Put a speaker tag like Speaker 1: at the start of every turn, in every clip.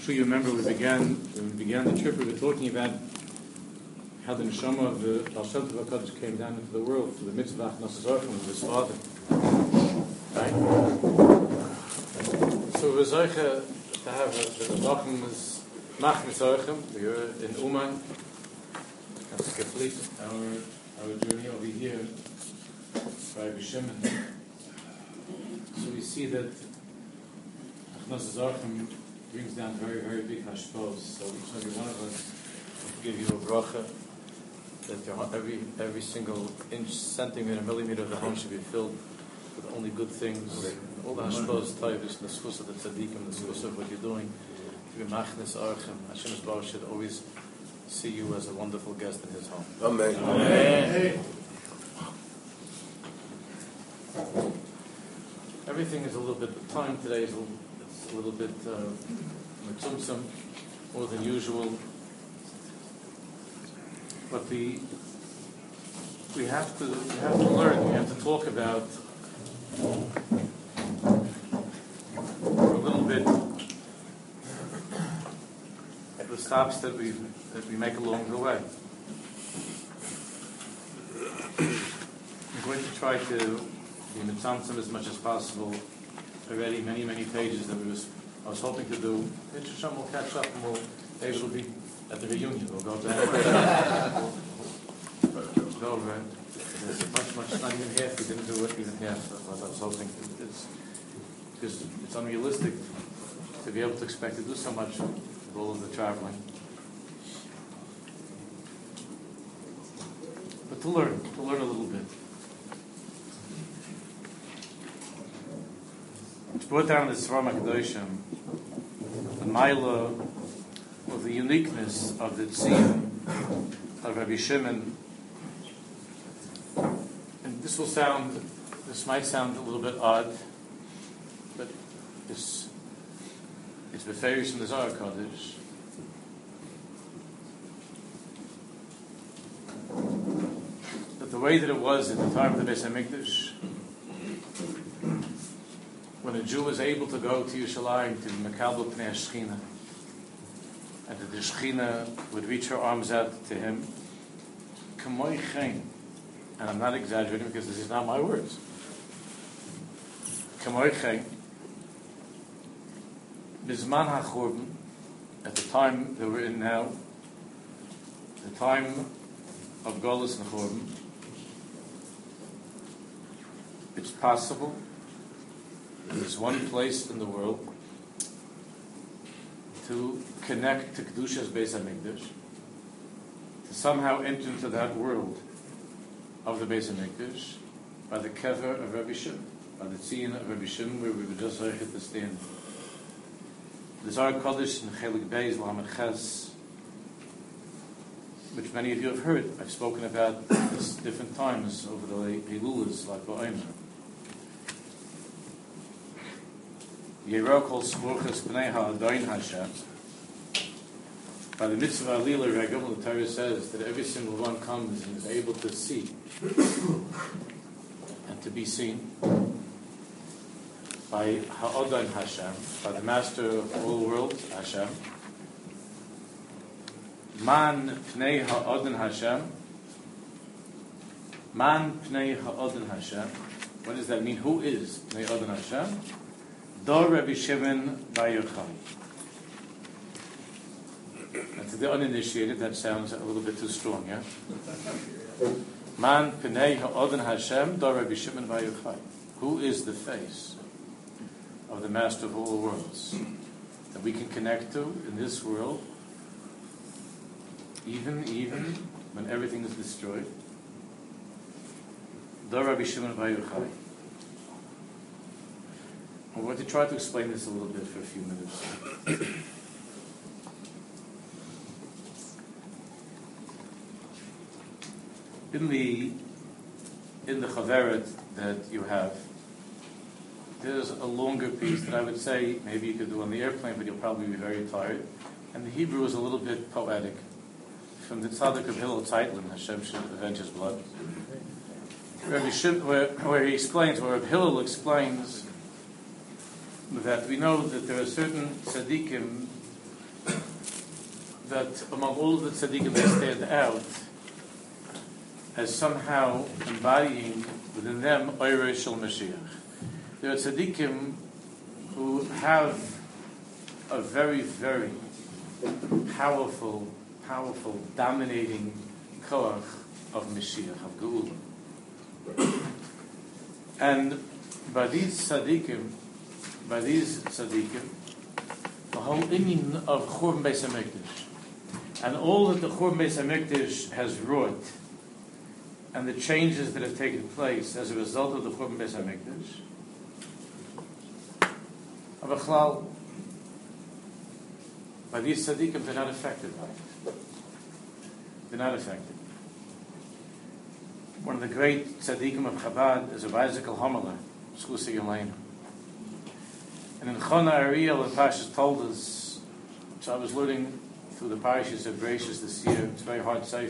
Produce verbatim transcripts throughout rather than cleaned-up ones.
Speaker 1: sure you remember we began when we began the trip. We were talking about how the neshama of the Baal Shem Tov HaKadosh came down into the world for the mitzvah Achnas Zorchim of his father. Right? So we were zeicha to have a, the Zorchim was Machmas Zorchim. We were in Uman. That's complete our our journey over here by Rabbi Shimon. So we see that Achnas Zorchim brings down very, very big hashpos. So each and every one of us give you a bracha that your, every every single inch, centimeter, millimeter of the home should be filled with only good things. All the hashpos, taivus, the schus of the tzaddikim, the schus of what you're doing. To be machnes archem, Hashem Yisbarach should always see you as a wonderful guest in His home.
Speaker 2: Amen.
Speaker 1: Amen. Everything is a little bit. The time today is a little, it's a little bit mitzumtzum, uh, more than usual. But the we have to we have to learn. We have to talk about a little bit the stops that we that we make along the way. I'm going to try to be mitzamtzum as much as possible. Already many many pages that we was I was hoping to do. Hashem will catch up and we'll maybe it'll be at the reunion. We'll go back. We'll go over it. There's much much not even half. We didn't do it even half of what I was hoping. It's because it's unrealistic to be able to expect to do so much with all of the traveling. But to learn, to learn a little bit. It's brought down in the Sfarim HaKadoshim the Maila of the uniqueness of the Tziyun of Rabbi Shimon. And this will sound, this might sound a little bit odd, but it's it's beferish in the Zohar Kodesh. But the way that it was at the time of the Beis HaMikdash, when a Jew was able to go to Yerushalayim to Mekabel Pnei Shechina, and that the Shechina would reach her arms out to him, K'moi Chen, and I'm not exaggerating because this is not my words, K'moi Chen, Bizman HaChurban, at the time that we're in now, the time of Golus and Churban, it's possible there's one place in the world to connect to Kedusha's Beis HaMikdash, to somehow enter into that world of the Beis HaMikdash by the kever of Rabbi Shimon, by the tziyun of Rabbi Shimon, where we were just ready to stand. The Zohar Kodesh in Chelik Beis Lamed Ches, which many of you have heard. I've spoken about this different times over the Eilulas, like Ba'omer. Yerah kol spuchas b'nei ha'adayin Hashem. By the mitzvah Alila Regel, the Torah says that every single one comes and is able to see and to be seen by Ha'adayin Hashem, by the Master of all worlds, Hashem. Man pnei ha'adayin Hashem. Man pnei ha'adayin Hashem. What does that mean? Who is pnei ha'adayin Hashem? Dor Rabbi Shimon Bar Yochai. And to the uninitiated, that sounds a little bit too strong, yeah? Man Pnei Ha'adayin Hashem Dor Rabbi Shimon Bar Yochai. Who is the face of the Master of all the worlds that we can connect to in this world, even even when everything is destroyed? Dor Rabbi Shimon Bar Yochai. I'm going to try to explain this a little bit for a few minutes. In the in the Chaveret that you have, there's a longer piece that I would say maybe you could do on the airplane, but you'll probably be very tired. And the Hebrew is a little bit poetic. From the Tzaddik of Hillel Zeitlin, Hashem should avenge his blood. Rabbi Shim, where, where he explains, where Rabbi Hillel explains that we know that there are certain tzaddikim that among all the tzaddikim they stand out as somehow embodying within them Oirei Shel Mashiach. There are tzaddikim who have a very, very powerful, powerful, dominating koach of Mashiach, of Geula. And by these tzaddikim, by these tzaddikim, the whole inyan of Churban Beis HaMikdash, and all that the Churban Beis HaMikdash has wrought, and the changes that have taken place as a result of the Churban Beis HaMikdash, Abachlal, by these tzaddikim, they're not affected by it. They're not affected. One of the great tzaddikim of Chabad is Rabbi Ezekiel Homeler, Schusi Yelena. And in Chona Ariel, the Pashas told us, which I was learning through the Parashas of Bereshis this year, it's very hard to say.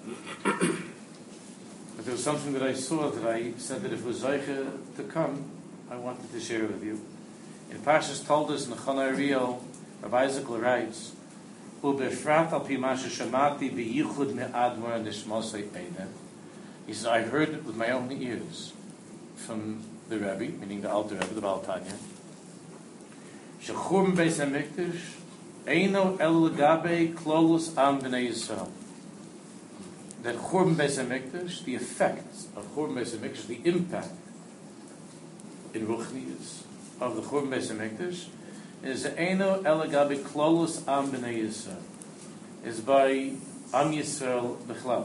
Speaker 1: But there was something that I saw that I said that if it was Zeicha to come, I wanted to share with you. In Pashas told us in the Chona Ariel, Rabbi Ezekiel writes, "Ubefrat al pi masha shamati biyichud me'admor nishmosei eina." He says, I heard it with my own ears from the Rebbe, meaning the Alter Rebbe, the Baal Tanya. Shechurban Beis HaMikdash eino el legabe klolus am b'nei Yisrael. That Churban Beis HaMikdash, the effects of Churban Beis HaMikdash, the impact in Ruchnius of the Churban Beis HaMikdash, is eino el legabe klolus am b'nei Yisrael. Is by Am Yisrael b'chlal.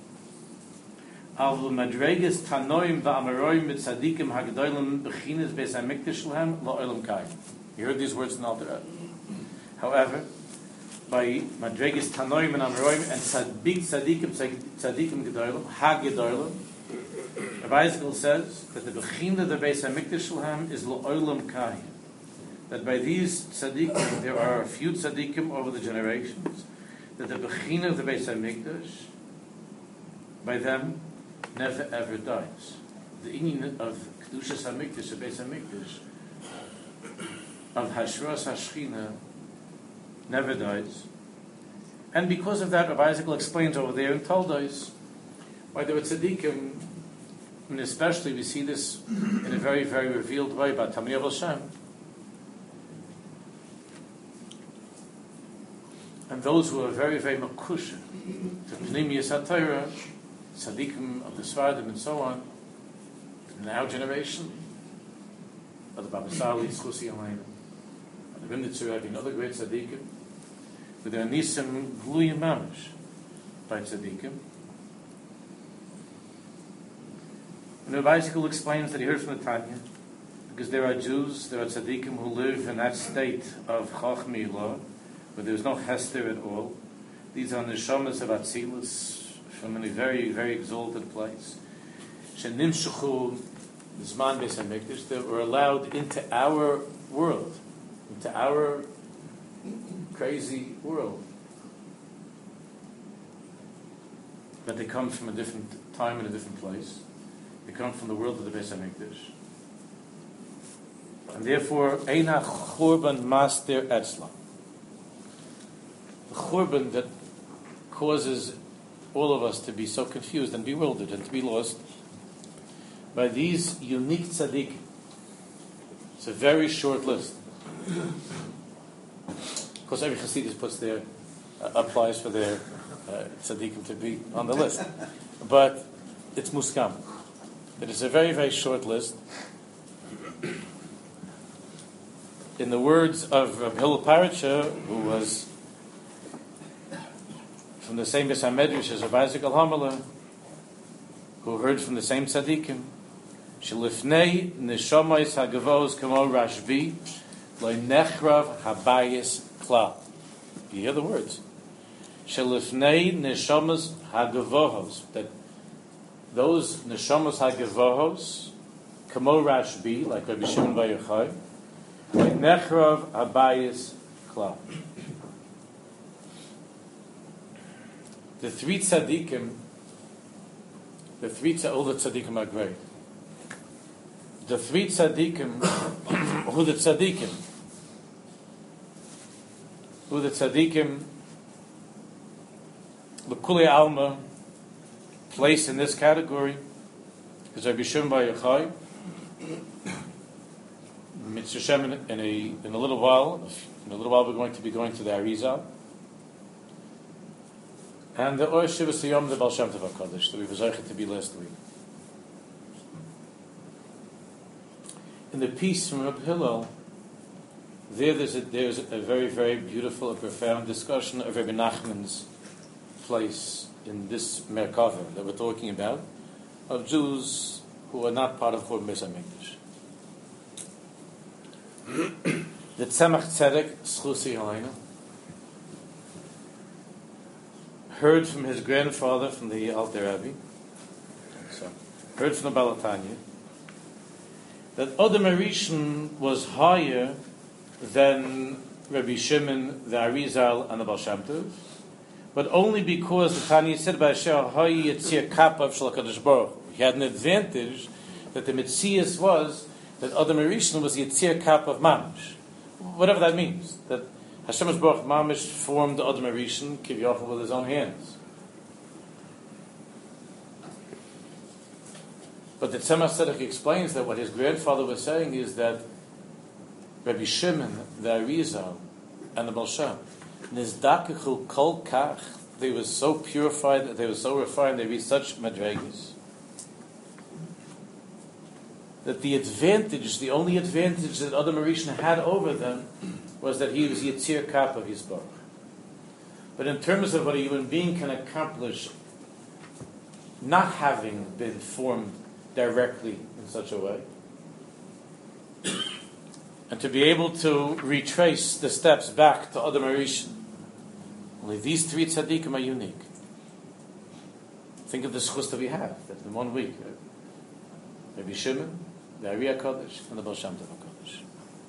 Speaker 1: Al madreges tanoim va'amaroim mit tzadikim hagdolim b'chinas Beis HaMikdash lehem la'olam kai. You heard these words in the Alter Rebbe. However, by madreges tanoim and amaroim and tzaddik tzadikim tzadikim gedolim hagdolim, Rabbi Ezekiel says that the b'china of the Beis HaMikdash lehem is la'olam kai. That by these tzaddikim there are a few tzaddikim over the generations. That the b'china of the Beis HaMikdash by them never ever dies. The inyan of Kedushas HaMikdash, the Beis HaMikdash, of Hashras HaShechina, never dies. And because of that, Rabbi Ezekiel explains over there in Toldos why there were tzaddikim, and especially we see this in a very, very revealed way by Tamir Hashem. And those who are very, very makusha to Pnimiyas HaTorah, tzaddikim of the Sfardim and so on, in our generation, of the Baba Sali, Schusi Yelena, and the Rimnitzer Rebbe, and other great tzaddikim, with their nisim gluyim mamish by tzaddikim. And Rabbi Ezekiel explains that he heard from the Tanya, because there are Jews, there are tzaddikim who live in that state of Chachmi law, where there is no hester at all. These are neshamas of Atzilus, from a very, very exalted place. Shenimshuchu Zman Beis HaMikdash, that were allowed into our world, into our crazy world. But they come from a different time and a different place. They come from the world of the Beis HaMikdash. And therefore, Eina Churban Master Etzla. The Churban that causes all of us to be so confused and bewildered and to be lost by these unique tzaddikim. It's a very short list. Of course, every Hasidus puts their uh, applies for their uh, tzaddikim to be on the list, but it's muskam. It is a very, very short list. In the words of Rabbi Hillel Paracha, who was from the same Beis HaMedrash as Rabbi Ezekiel Homeler, who heard from the same tzaddikim, Shelifnei neshamayis hagavos kamo Rashbi lo nechrav habayis klal. You hear the words. Shelifnei neshamas hagavohos, that those neshamas hagavohos kamo Rashbi, like Rabbi Shimon Bar Yochai, lo nechrav habayis klal. The three tzaddikim, the three tzaddikim, all the tzaddikim are great. The three tzaddikim, who the tzaddikim, who the tzaddikim L'kulei alma place in this category is Rabbi Shimon Bar Yochai. Mitzvah Shem in a in a little while. In a little while, we're going to be going to the Arizal. And the Or Shivas Yom the Baal Shem Tov HaKadosh that we were zeicher to be last week. In the piece from Reb Hillel, there there's a, there's a very, very beautiful and profound discussion of Rabbi Nachman's place in this Merkava that we're talking about, of Jews who are not part of Churban Beis HaMikdash. The Tzemach Tzedek, Schusi Halayna, heard from his grandfather, from the Alter Rebbe, so heard from the Balatanya, that Adam Arishon was higher than Rabbi Shimon, the Arizal, and the Baal Shem Tov, but only because the Tanya said by Asher Hayi Yitzir Kapav Shel HaKadosh Baruch Hu. He had an advantage that the Metzias was that Adam Arishon was Yitzir Kapav Mamish. Whatever that means. That Hashem Baruch Mamish formed Adam Arishon Kivyachol with his own hands. But the Tzemach Tzedek explains that what his grandfather was saying is that Rabbi Shimon, the Arizal, and the Baal Shem, Nizdakechu Kol Kach, they were so purified, they were so refined, they reached such madregas, that the advantage, the only advantage that Adam Arishon had over them was that he was Yitzir Kap of Yisbarach. But in terms of what a human being can accomplish, not having been formed directly in such a way, and to be able to retrace the steps back to Adam Arishon, only these three tzaddikim are unique. Think of the schus that we have, that in one week, Rabbi Shimon, the Ari HaKadosh, and the Baal Shem Tov HaKadosh.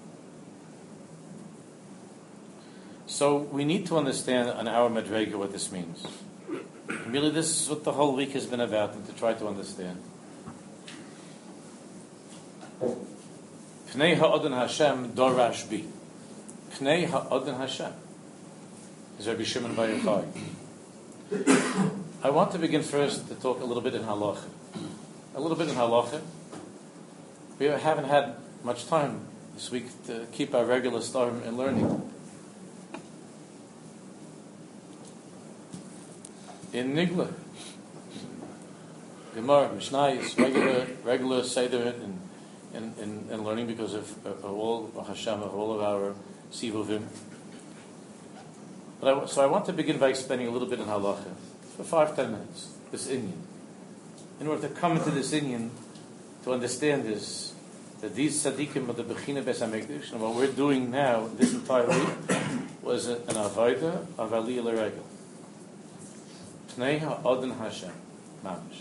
Speaker 1: So we need to understand on our Madrega what this means. And really, this is what the whole week has been about, and to try to understand. Pnei ha'adon Hashem dorash bi. Pnei ha'adon Hashem is Rabbi Shimon Bar Yochai. I want to begin first to talk a little bit in halacha. A little bit in halacha. We haven't had much time this week to keep our regular storm in learning. In Nigla, Gemara, Mishnayos, regular, regular Seder in, in, in, in learning because of, of all of Hashem, of all of our Sivuvim. But I, so I want to begin by explaining a little bit in halacha for five, ten minutes, this Inyan. In order to come into this Inyan, to understand this, that these tzaddikim of the Bechina Beis HaMikdash, and what we're doing now, this entire week, was an avodah of Aliyah L'Regel. Pnei ha'adon Hashem, mamish.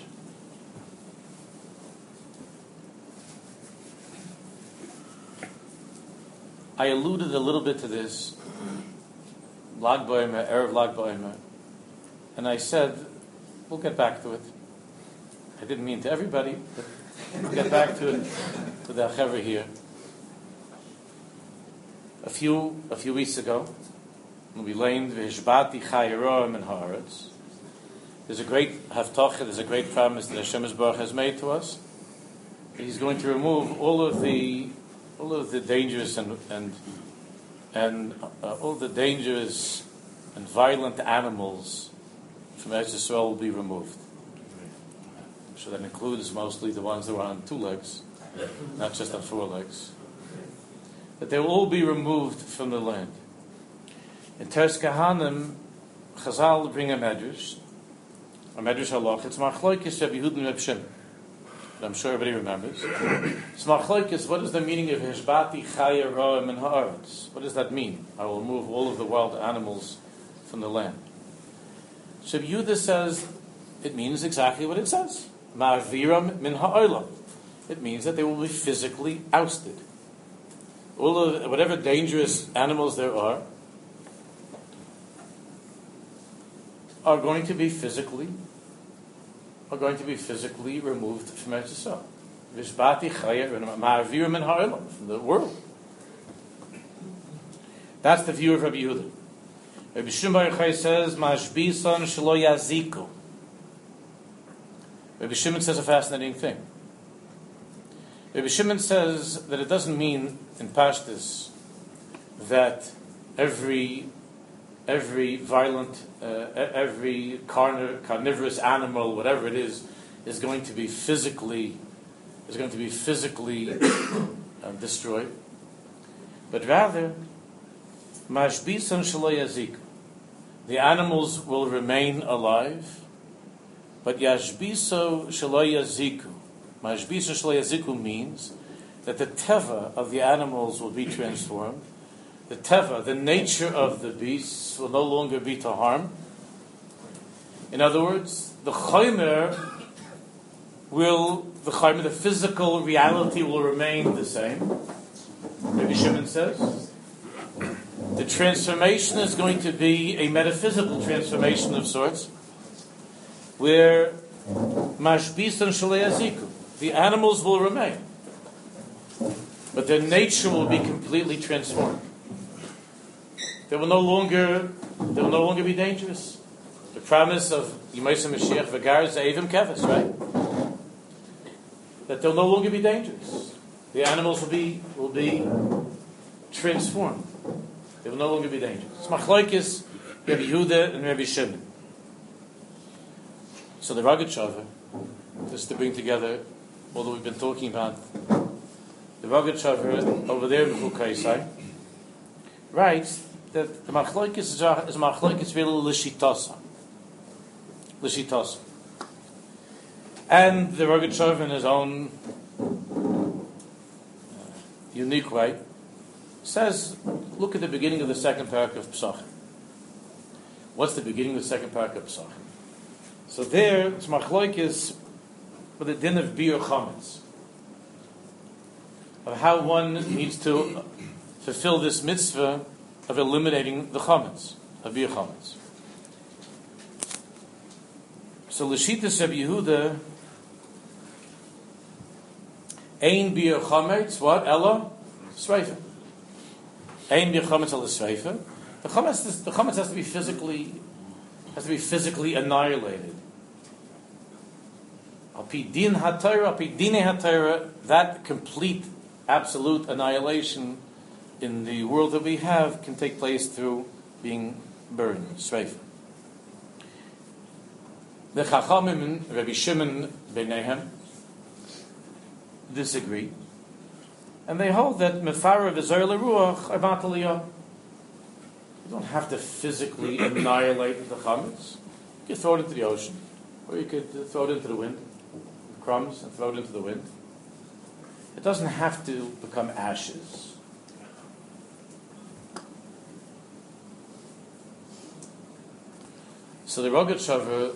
Speaker 1: I alluded a little bit to this, Lag B'Omer, Erev Lag B'Omer, and I said, we'll get back to it. I didn't mean to everybody, but we'll get back to it, to the Achever here. A few, a few weeks ago, when we learned V'Hishbati Chayiroim and Haaretz, there's a great Haftarah, there's a great promise that Hashem Baruch has made to us. He's going to remove all of the, all of the dangerous and and and uh, all the dangerous and violent animals from Eretz Yisrael will be removed. So that includes mostly the ones that are on two legs, not just on four legs. That they will all be removed from the land. In Teres Kahanim, Chazal bring a medrash, a medrash halach. It's Machlokes Rabbi Yehuda and Rabbi Shimon. I'm sure everybody remembers. It's Machlokes. What is the meaning of Hishbati Chaya Roim and Haaretz? What does that mean? I will remove all of the wild animals from the land. So Rabbi Yehuda says it means exactly what it says. Ma'aviram min ha'olam. It means that they will be physically ousted. All of whatever dangerous animals there are are going to be physically are going to be physically removed from Eretz Yisrael. Vishbati chaya ma'aviram min ha'olam, from the world. That's the view of Rabbi Yehuda.
Speaker 2: Rabbi Shimon Bar Yochai says, Mashbison shelo yaziku. Rabbi Shimon says a fascinating thing. Rabbi Shimon says that it doesn't mean in Pashtus that every every violent, uh, every carni- carnivorous animal, whatever it is, is going to be physically is going to be physically um, destroyed, but rather, mashbisan shelo yaziku, the animals will remain alive, but yashbiso shelo yaziku, mashbiso shelo yaziku means that the teva of the animals will be transformed. The teva, the nature of the beasts, will no longer be to harm. In other words, the chaymer will, the chaymer, the physical reality will remain the same. Rabbi Shimon says the transformation is going to be a metaphysical transformation of sorts, where mashbisan shelo yaziku, the animals will remain, but their nature will be completely transformed. They will no longer, they will no longer be dangerous. The promise of Yemaisa Mashiach V'gar Ze'evim Keves, right? That they'll no longer be dangerous. The animals will be will be transformed. They will no longer be dangerous. It's Machlokes Rabbi Yehuda and Rabbi Shimon. So the Rogatchover, just to bring together all that we've been talking about, the Rogatchover over there in Chukaisai writes that the Machlokes is a Machlokes really l'shitasa, l'shitasa, and the Rogatchover in his own uh, unique way says, look at the beginning of the second parak of Pesachim. What's the beginning of the second parak of Pesachim? So there, it's Machlokes with the din of biur chametz, of how one needs to fulfill this mitzvah of eliminating the chametz, of biur chametz. So l'shitas Rabbi Yehuda, ein biur chametz, what? Ella? Sreifa. Ein biur chametz ella sreifa. The chametz, the chametz has to be physically, has to be physically annihilated. Al pi din haTorah, al pi dinei haTorah, that complete, absolute annihilation in the world that we have can take place through being burned, sreifa. The Chachamim, Rabbi Shimon Beinehem, disagree, and they hold that mefara v'zoy l'ruach are bataliyah. You don't have to physically annihilate the chametz. You can throw it into the ocean, or you could throw it into the wind, crumbs, and throw it into the wind. It doesn't have to become ashes. So the Rogatchover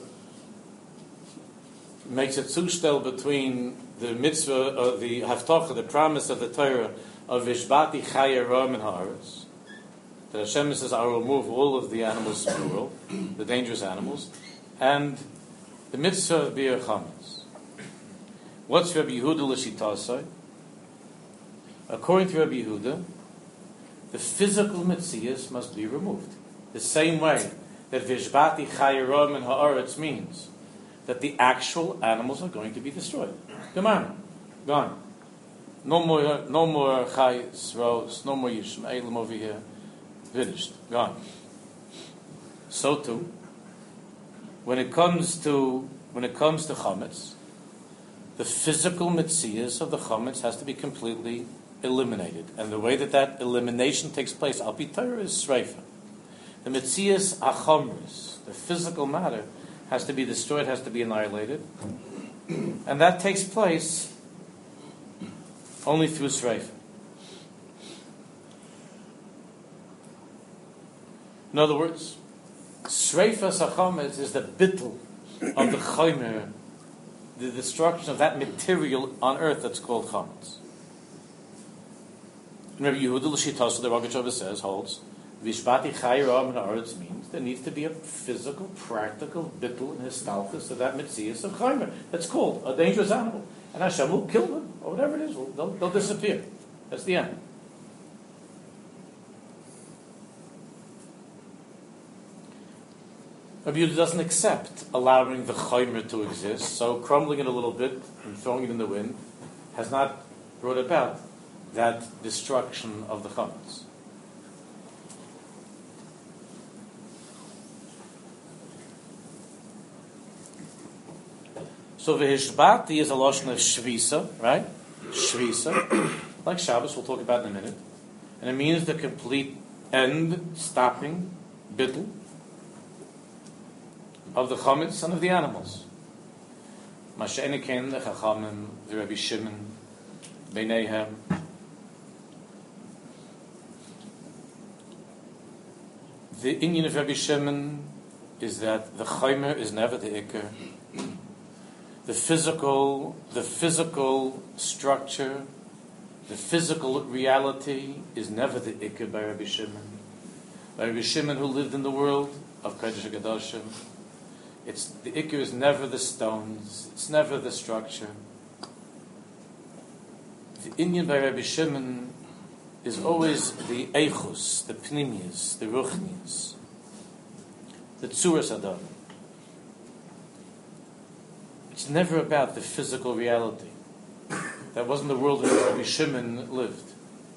Speaker 2: makes a zustel between the mitzvah of the haftacha, the promise of the Torah of Vishbati Chaya Ram and Haaretz, that Hashem says, I will remove all of the animals from the world, the dangerous animals, and the mitzvah of biur chametz. What's Rabbi Yehuda l'shitasai? According to Rabbi Yehuda, the physical mitzias must be removed. The same way that Vishbati Chaya Ram and Haaretz means that the actual animals are going to be destroyed. Come on, gone. No more, no more chayes, rose, no more Yishmaelim over here. Finished, gone. So too, when it comes to when it comes to chametz, the physical mitzias of the chametz has to be completely eliminated, and the way that that elimination takes place, al pi Torah, is sreifa. The mitzias achomris, the physical matter, has to be destroyed, has to be annihilated, and that takes place only through sreifa. In other words, sreifa sachametz is the bittul of the chaymer, the destruction of that material on earth that's called chametz. And Rabbi Yehuda l'shitas, the Rogatchover says, holds, Vishbati Chaya Ram and Haaretz means there needs to be a physical, practical bittul and histalchus of that mitzias of chaymer that's called a dangerous animal, and Hashem will kill them or whatever it is. They'll, they'll disappear. That's the end. Rabbi Yehuda doesn't accept allowing the chaymer to exist, so crumbling it a little bit and throwing it in the wind has not brought about that destruction of the chametz. So v'hishbati is a lashon of shvisa, right? Shvisa, like Shabbos, we'll talk about in a minute, and it means the complete end, stopping, bittul of the chametz and of the animals. Masha'eniken, the Chachamim, the Rabbi Shimon, Beineihem. The inyan of Rabbi Shimon is that the chaymer is never the ikar. The physical, the physical structure, the physical reality is never the ikar by Rabbi Shimon. By Rabbi Shimon, who lived in the world of Kodesh HaKadoshim, it's the ikar is never the stones, it's never the structure. The inyan by Rabbi Shimon is always the eichus, the pnimius, the ruchnius, the tzuras adam. It's never about the physical reality. That wasn't the world in which Rabbi Shimon lived.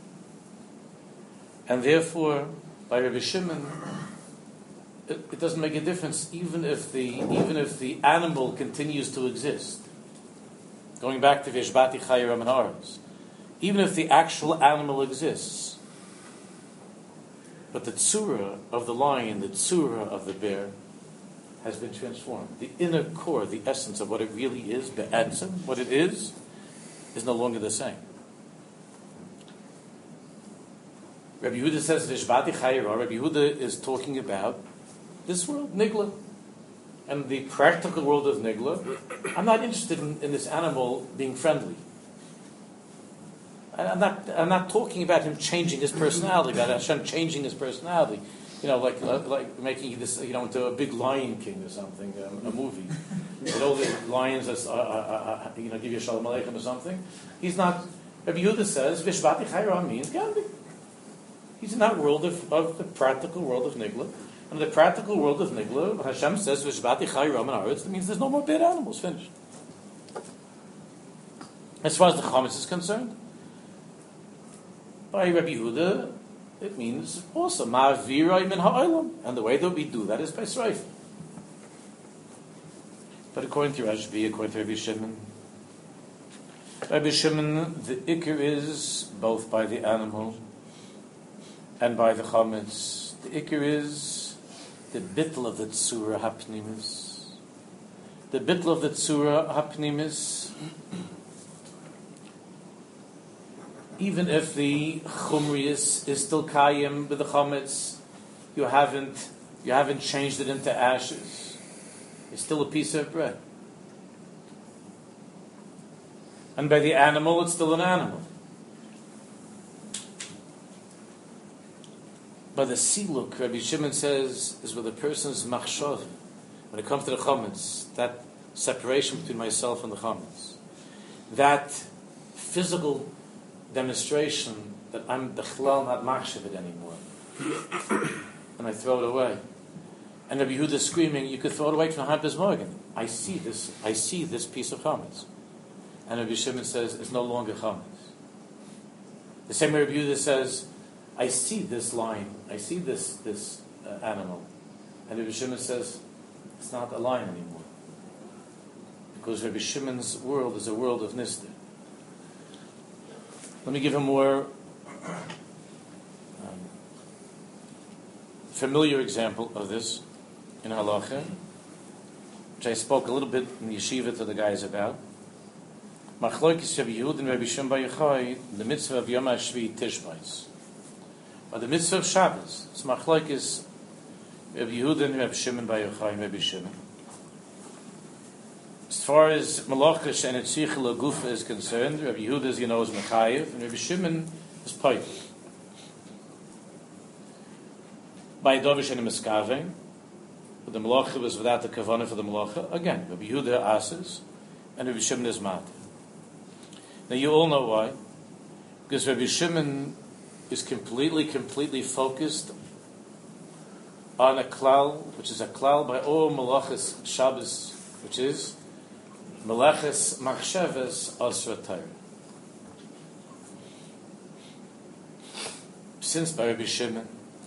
Speaker 2: And therefore, by Rabbi Shimon, it, it doesn't make a difference even if the even if the animal continues to exist. Going back to Veshbati Chayiram and Haaretz. Even if the actual animal exists, but the tzura of the lion, the tzura of the bear, has been transformed. The inner core, the essence of what it really is, the etzem, what it is, is no longer the same. Rabbi Yehuda says, Veshbati Chayira, Rabbi Yehuda is talking about this world, Nigla, and the practical world of Nigla. I'm not interested in, in this animal being friendly. I'm not, I'm not talking about him changing his personality, about Hashem changing his personality. You know, like like making this, you know, into a big Lion King or something, um, a movie. With all the lions, that, uh, uh, uh, you know, give you a Shalom Aleichem or something. He's not, Rabbi Yehuda says, Vishvati Chayra means Gandhi. He's in that world of, of the practical world of Nigla. And the practical world of Nigla, Hashem says, Vishvati Chayra and Haaretz, it means there's no more bad animals, finished. As far as the chametz is concerned, by Rabbi Yehuda, it means also ma'avirayim min ha'olam, and the way that we do that is by sreif. But according to Rashbi, according to Rabbi Shimon, Rabbi Shimon, the ikar is both by the animal and by the chametz. The ikar is the bittul of the tzura hapnimis. The bittul of the tzura hapnimis. Even if the chumrius is still kayim with the chametz, you haven't you haven't changed it into ashes. It's still a piece of bread. And by the animal, it's still an animal. By the siluk, Rabbi Shimon says, is with a person's machshav. When it comes to the chametz, that separation between myself and the chametz, that physical demonstration that I'm bechlal not machshav it anymore, and I throw it away. And Rabbi Yehuda is screaming, "You could throw it away from Hampus Morgan. I see this. I see this piece of chametz." And Rabbi Shimon says, "It's no longer chametz." The same way Rabbi Yehuda says, "I see this lion. I see this this uh, animal," and Rabbi Shimon says, "It's not a lion anymore," because Rabbi Shimon's world is a world of nistir. Let me give a more um, familiar example of this in halacha, which I spoke a little bit in the yeshiva to the guys about. Machlokes Rabbi Yehuda and Rabbi Shimon bar Yochai, the mitzvah of Yom HaShvi Tishbais, or the mitzvah of Shabbos. It's machlokes Rabbi Yehuda and Rabbi Shimon bar Yochai and Rabbi Shimon. As far as Malachas and Etzichel Gufa is concerned, Rabbi Yehuda, as you know, is Mechayev, and Rabbi Shimon is Paid. By Dovish and Miskave, the Malacha was without the Kavanah for the Malacha. Again, Rabbi Yehuda asks, and Rabbi Shimon is Mat. Now you all know why. Because Rabbi Shimon is completely, completely focused on a klal, which is a klal by all Malachas Shabbos, which is Malachas Machshavas Asra Torah. Since by Rabbi Shimon,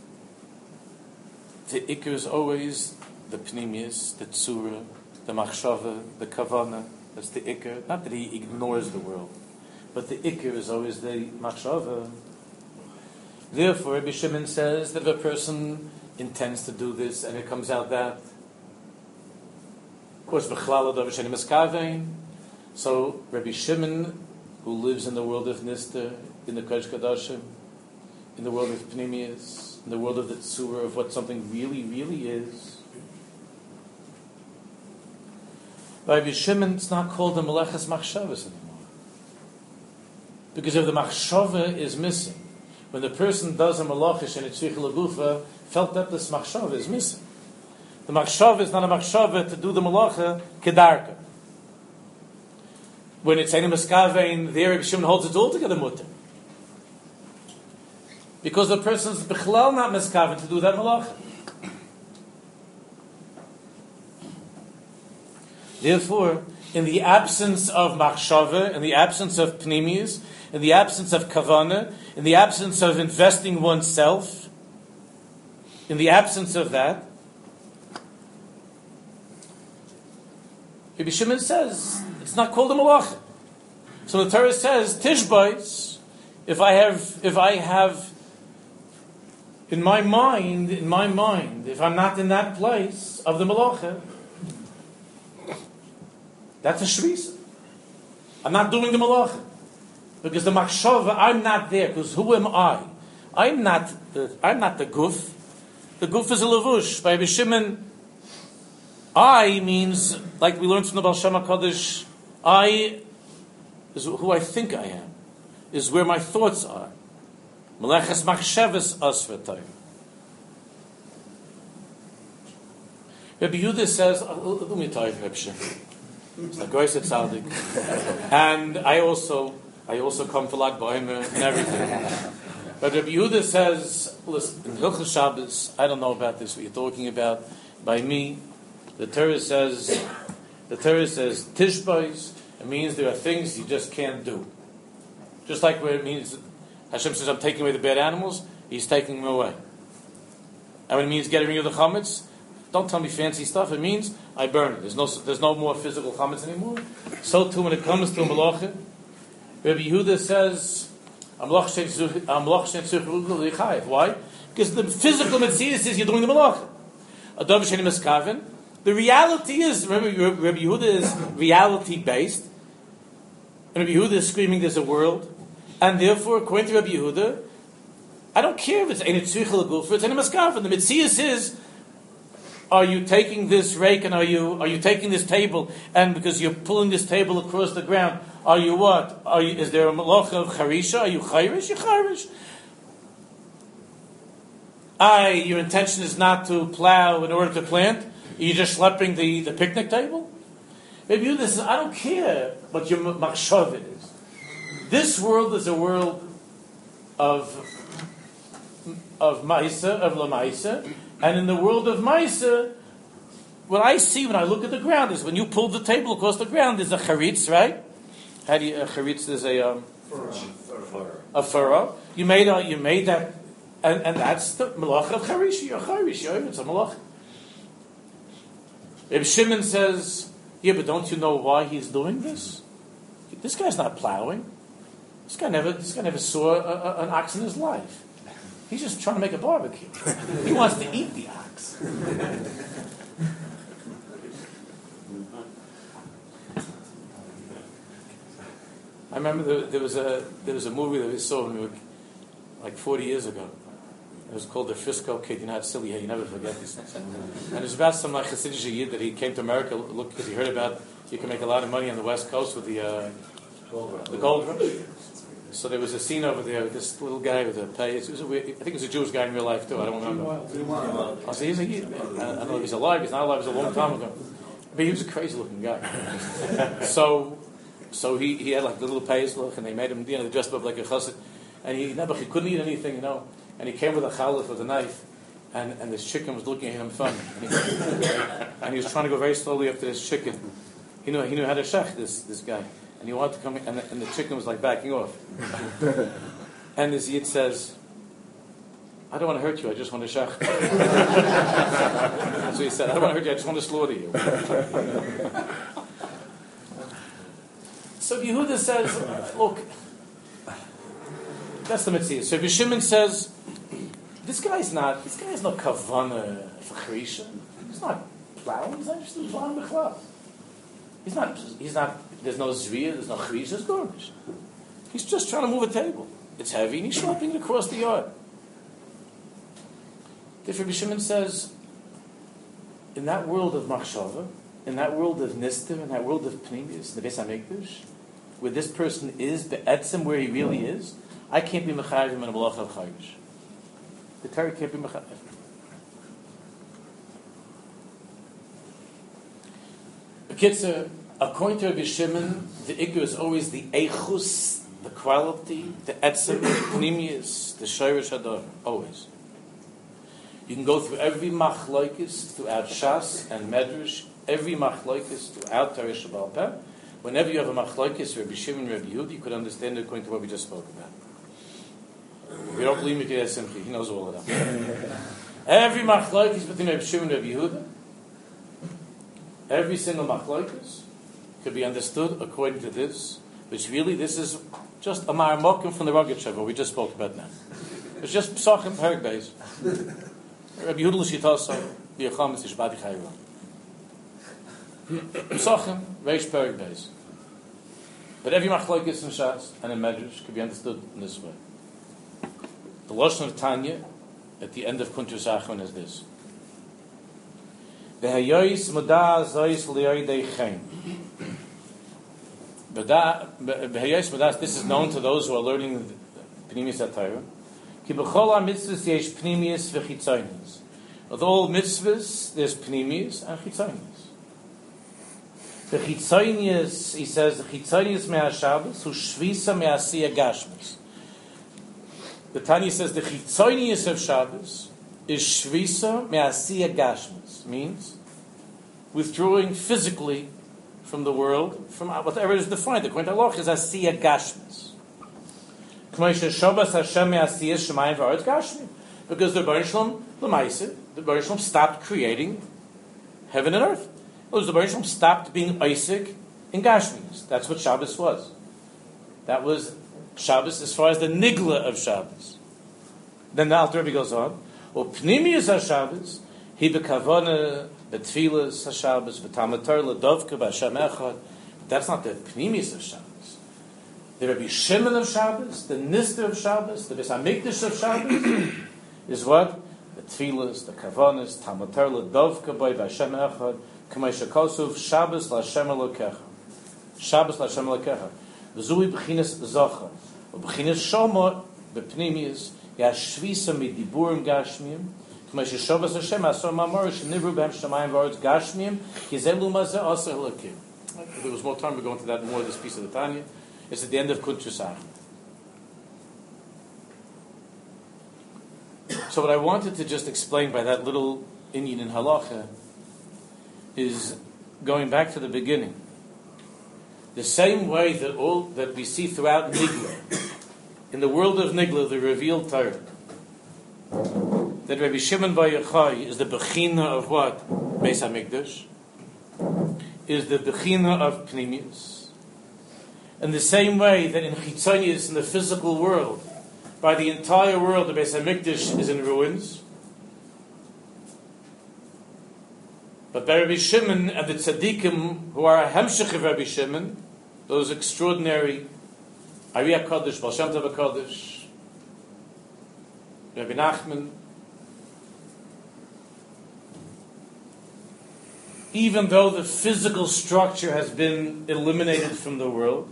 Speaker 2: the Iker is always the Pnimius, the Tzura, the Machshava, the Kavana. That's the Iker. Not that he ignores the world, but the Iker is always the Machshava. Therefore, Rabbi Shimon says that if a person intends to do this and it comes out that, of course, so Rabbi Shimon, who lives in the world of Nister, in the Kodesh Kodashim, in the world of Pnimius, in the world of the Tzura, of what something really, really is, by Rabbi Shimon, it's not called the Melechas Machshavas anymore. Because if the Machshava is missing, when the person does a Malachish and it's Tzricha Lagufa, felt that this Machshava is missing. The Machshava is not a Machshava to do the Malacha Kedarka. When it's Einim Eskavein, there Rabbi Shimon holds it all together mutter. Because the person's Bichlal not Meskaven to do that Malacha. Therefore, in the absence of Machshava, in the absence of Pnimius, in the absence of Kavana, in the absence of investing oneself, in the absence of that, Rabbi Shimon says it's not called a malacha. So the Torah says Tishbais. If I have, if I have in my mind, in my mind, if I'm not in that place of the malacha, that's a shvisa. I'm not doing the malacha because the machshava, I'm not there. Because who am I? I'm not the. I'm not the guf. The guf is a levush. By Rabbi Shimon, I means, like we learned from the Baal Shem HaKadosh, I is who I think I am, is where my thoughts are. Meleches machshavas asvatayim. Rabbi Yehuda says, oh, let me tell you, Rabbi Shimon. It's like Goyset Tzaddik. And I also, I also come for Lag Baimer and everything. But Rabbi Yehuda says, listen, in Hilchos Shabbos, I don't know about this, what you're talking about. By me, the Torah says, the Torah says, Tishbais, it means there are things you just can't do. Just like where it means, Hashem says, I'm taking away the bad animals, He's taking them away. And when it means getting rid of the chametz, don't tell me fancy stuff, it means I burn it. There's no, there's no more physical chametz anymore. So too when it comes to a malacha, Rabbi Yehuda says, why? Because the physical mitzvah says you're doing the malacha. The reality is, remember, Rabbi Yehuda is reality based, and Rabbi Yehuda is screaming there's a world, and therefore, according to Rabbi Yehuda, I don't care if it's ein tzricha l'guf, it's ein maskaven. The mitzvah is, are you taking this rake and are you are you taking this table, and because you're pulling this table across the ground, are you what? Are you, is there a malacha of charisha? Are you chayrish? You're chayrish. I, your intention is not to plow in order to plant. You're just schlepping the, the picnic table. Maybe you this is, I don't care what your machshav is. This world is a world of of ma'isa, of la ma'isa, and in the world of ma'isa, what I see when I look at the ground is when you pull the table across the ground, there's a charitz, right? How do you, a charitz is a um, a furrow. You made a, you made that, and, and that's the malacha of charish. You're charish. It's a malacha. If Shimon says, yeah, but don't you know why he's doing this? This guy's not plowing. This guy never, this guy never saw a, a, an ox in his life. He's just trying to make a barbecue. He wants to eat the ox. I remember there, there was a there was a movie that we saw when we were like forty years ago. It was called The Frisco Kid. You know how silly, you never forget these things. And it was about some like Hasidic Yid that he came to America look because he heard about you can make a lot of money on the West Coast with the uh, the gold rush. So there was a scene over there with this little guy with a pay. It was a weird, I think it was a Jewish guy in real life too. I don't remember. I said, he's a Yid. I don't know if he's alive. He's not alive. It was a long time ago. But he was a crazy looking guy. so so he, he had like the little payas look, and they made him, you know, they dressed up like a chassid. And he never he couldn't eat anything, you know. And he came with a challah with a knife, and, and this chicken was looking at him funny. And he, and he was trying to go very slowly up to this chicken. He knew, he knew how to shech, this, this guy. And he wanted to come in, and the, and the chicken was like backing off. And this Yid says, I don't want to hurt you, I just want to shech. That's what he said. I don't want to hurt you, I just want to slaughter you. So Yehuda says, look, that's the mitzvah. So Rabbi Shimon says, this guy's not, this guy's not kavana for Charisha. He's not plowing, he's not just plowing b'chlav. He's not, he's not, there's no zviyah, there's no Charisha, there's garbage. He's just trying to move a table. It's heavy, and he's swapping it across the yard. If Rabbi Shimon says, in that world of machshava, in that world of nistim, in that world of pnimius, the Beis HaMikdash, where this person is be'etzem, where he really is, I can't be mechayiv him in a malacha of chayish. The Torah can't be mechayiv. B'kitzur, according to Rabbi Shimon, the ikkur is always the eichus, the quality, the etzem, the pnimius, the shayrish hadar, always. You can go through every machlokes throughout Shas and Medrash, every machlokes throughout Torah Shabbal Peh. Whenever you have a machlokes, Rabbi Shimon and Rabbi Yehuda, you could understand it according to what we just spoke about. If you don't believe me, Simchi, he knows all of that. Every machlokes between Rabbi Shimon and Rabbi Yehuda, every single machlokes could be understood according to this, which really this is just a maramokim from the Rogatchover we just spoke about now. It's just Psachim Perek Beis. Rabbi Yehuda l'shitasa v'yachametz yishbati chayra. Psachim Reish Perek Beis. But every machlokes in Shas and in Medrash could be understood in this way. The Lashon of Tanya at the end of Kuntres Achron is this: V'hayois moda zois liyoidei chen. V'hayois moda. This is known to those who are learning Pnimius HaTorah. Ki b'chol ha-mitzvahs yesh pnimius v'chitzonius. With all mitzvahs, there's pnimius and chitzonius. The chitzonius, he says, the chitzonius me'ha-Shabbos hu shvisa me'asiyah gashmis. The Tanya says the chitzonius of Shabbos is shvisa me'asiyah gashmis, means withdrawing physically from the world, from whatever is defined. According to Allah, is asiyah gashmis. Because the Baruch Shalom, the Maaseh, the Baruch Shalom stopped creating heaven and earth. The Baruch Shalom stopped being Isaac in Gashmis. That's what Shabbos was. That was Shabbos as far as the nigla of Shabbos. Then the Alter Rebbe goes on. Well, Pnimius HaShabbos, he bekavona, betfilas HaShabbos, betamatar ledovka, b'Hashem echad. That's not the Pnimius of Shabbos. The Rabbi Shimon of Shabbos, the Nister of Shabbos, the Beis HaMikdash of Shabbos is what? The Tfilas, the Kavanas, Tamatar L'Dovka B'Hai B'Hashem Echad, K'may Shekosuf, Shabbos L'Hashem Elokecha. Shabbos L'Hashem Elokecha. V'zui B'chinas Zocha. V'B'chinas Shomot, B'Pnimius, Yashvisa Midiburim Gashmiyim, K'may Sheshavas Hashem Asor Mamor, Shenivru B'Hem Shemayim V'Aretz Gashmiyim, Kizelu Mazeh Asor Elokim. If there was more time, we'll go into that more of this piece of the Tanya. It's at the end of Kuntres Achron. So what I wanted to just explain by that little inyan in halacha is going back to the beginning. The same way that all that we see throughout Nigla, in the world of Nigla, the revealed Torah, that Rabbi Shimon Bar Yochai is the bechina of what? Beis HaMikdash, is the bechina of Pnimius. In the same way that in Chitzonius, in the physical world, by the entire world, the Beis HaMikdash is in ruins. But by Rabbi Shimon and the tzaddikim who are a hemshech of Rabbi Shimon, those extraordinary Ari HaKadosh, Baal Shem Tov HaKadosh, Rabbi Nachman, even though the physical structure has been eliminated from the world,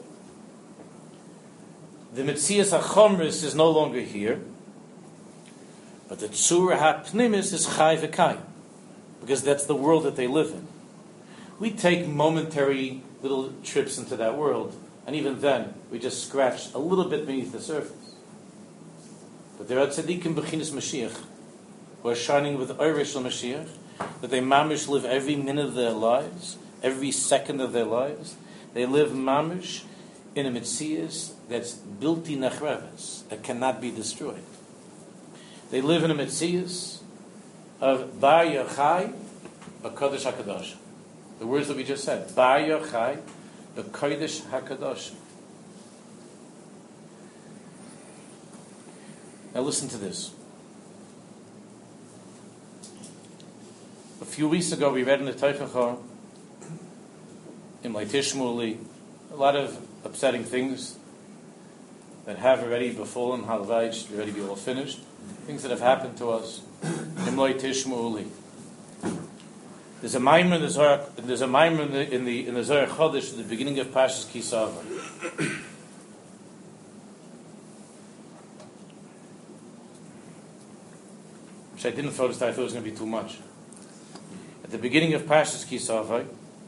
Speaker 2: the Metzias HaChomris is no longer here, but the Tzura HaPnimis is Chai V'Kayim, because that's the world that they live in. We take momentary little trips into that world, and even then, we just scratch a little bit beneath the surface. But there are tzaddikim b'chinas Mashiach, who are shining with Eirish Mashiach, that they mamish live every minute of their lives, every second of their lives. They live mamish in a mitzias that's bilti nachreves, that cannot be destroyed. They live in a mitzias of Bar Yochai, B'Kodesh HaKadosh. The words that we just said, Bar Yochai, B'Kodesh HaKadosh. Now listen to this. A few weeks ago we read in the Teichacha, in Leitishmuli, a lot of upsetting things that have already befallen, Halavai should already be all finished. Things that have happened to us in Leitishmuli. There's a maimer in the Zohar, there's a maimer in the in the, in the Zohar Chodesh at the beginning of Parshas Ki Savo, which I didn't notice. I thought it was going to be too much. At the beginning of Parshas Ki Savo,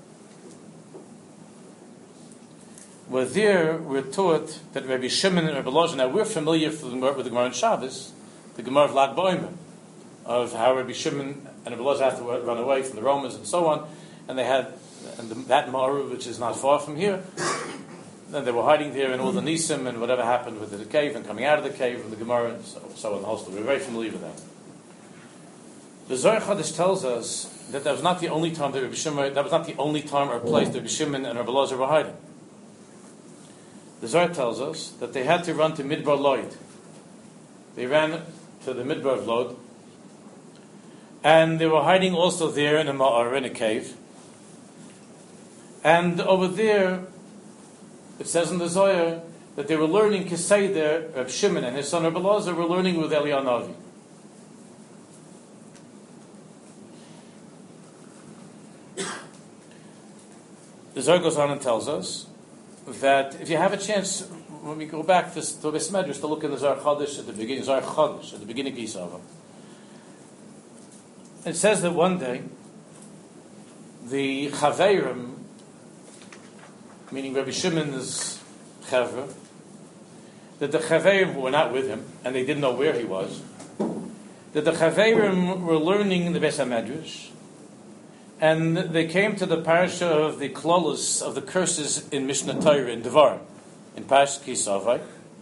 Speaker 2: where there we're taught that Rabbi Shimon and Rabbi Elazar. Now we're familiar with the Gemara on Shabbos, the Gemara of Lag B'Omer, of how Rabbi Shimon and Rabbi Elazar had to run away from the Romans and so on, and they had and the, that Ma'aru, which is not far from here. Then they were hiding there in all the Nisim and whatever happened with the cave and coming out of the cave and the Gemara and so, so on the whole story. We're very familiar with that. The Zohar Chodesh tells us that that was not the only time that Rabbi Shimon, that was not the only time or place that Rabbi Shimon and Rabbi Elazar were hiding. The Zohar tells us that they had to run to Midbar Lod. They ran to the Midbar of Lod, and they were hiding also there in a ma'ar, in a cave. And over there, it says in the Zohar that they were learning Kisei there. Rabbi Shimon and his son Rabbi Elazar were learning with Eliyahu Navi. The Zohar goes on and tells us that if you have a chance, when we go back to, to Beis Medrash to look in the Zohar Chodesh at the beginning, Zohar Chodesh at the beginning of Yisava, it says that one day the Chaveirim, meaning Rabbi Shimon's Chavra, that the Chaveirim who were not with him and they didn't know where he was, that the Chaveirim were learning in the Beis Medrash. And they came to the parasha of the klolos, of the curses in Mishnah Torah, in Devarim, in Parashat Ki Savo.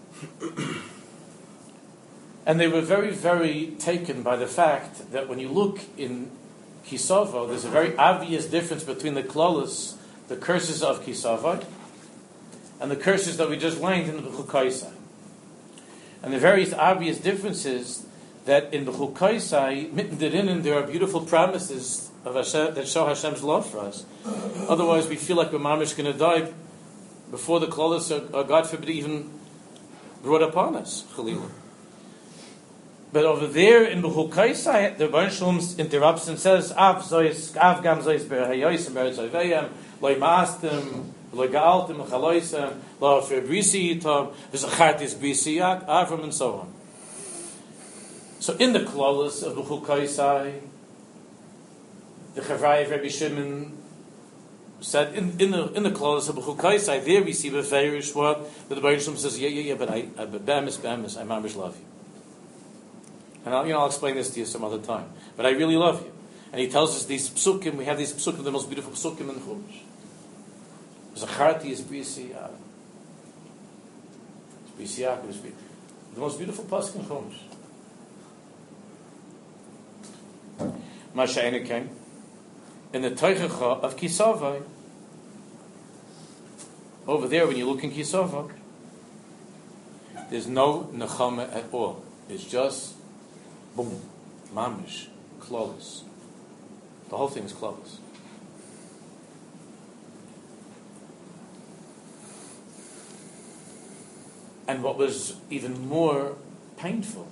Speaker 2: And they were very, very taken by the fact that when you look in Ki Savo, there's a very obvious difference between the klolos, the curses of Ki Savo, and the curses that we just learned in the B'chukaisai. And the very obvious difference is that in the B'chukaisai, mitten therein, there are beautiful promises of Hashem, that show Hashem's love for us. Otherwise, we feel like we're mamish going to die before the klolos are, are, God forbid, even brought upon us. Chalila. But over there in B'chukaisai, the Baruch Shalom interrupts and says, "Av zois, av gam zois berhayosim beretzayveyam, loy maastem, loy gaaltem, chaloisem, lo febrisi yitom, v'zachartis brisi yak, Avram," and so on. So in the klolos of B'chukaisai, the Chavrai of Rabbi Shimon said in, in the in the klolos of B'chukaisai, there we see the Feirish what that the Baruch Shalom says, yeah, yeah, yeah, but I, I but bemis, bemis, I mamish love you. And I'll, you know, I'll explain this to you some other time. But I really love you. And he tells us these psukim, we have these psukim, the most beautiful psukim in the Chumash. Zacharti is Brisi Yak. It's Brisi Yak, the most beautiful pasuk in Chumash. Masha'ena came in the Teichacha of Ki Savo. Over there, when you look in Ki Savo, there's no nechama at all. It's just boom, mamish, close. The whole thing is close. And what was even more painful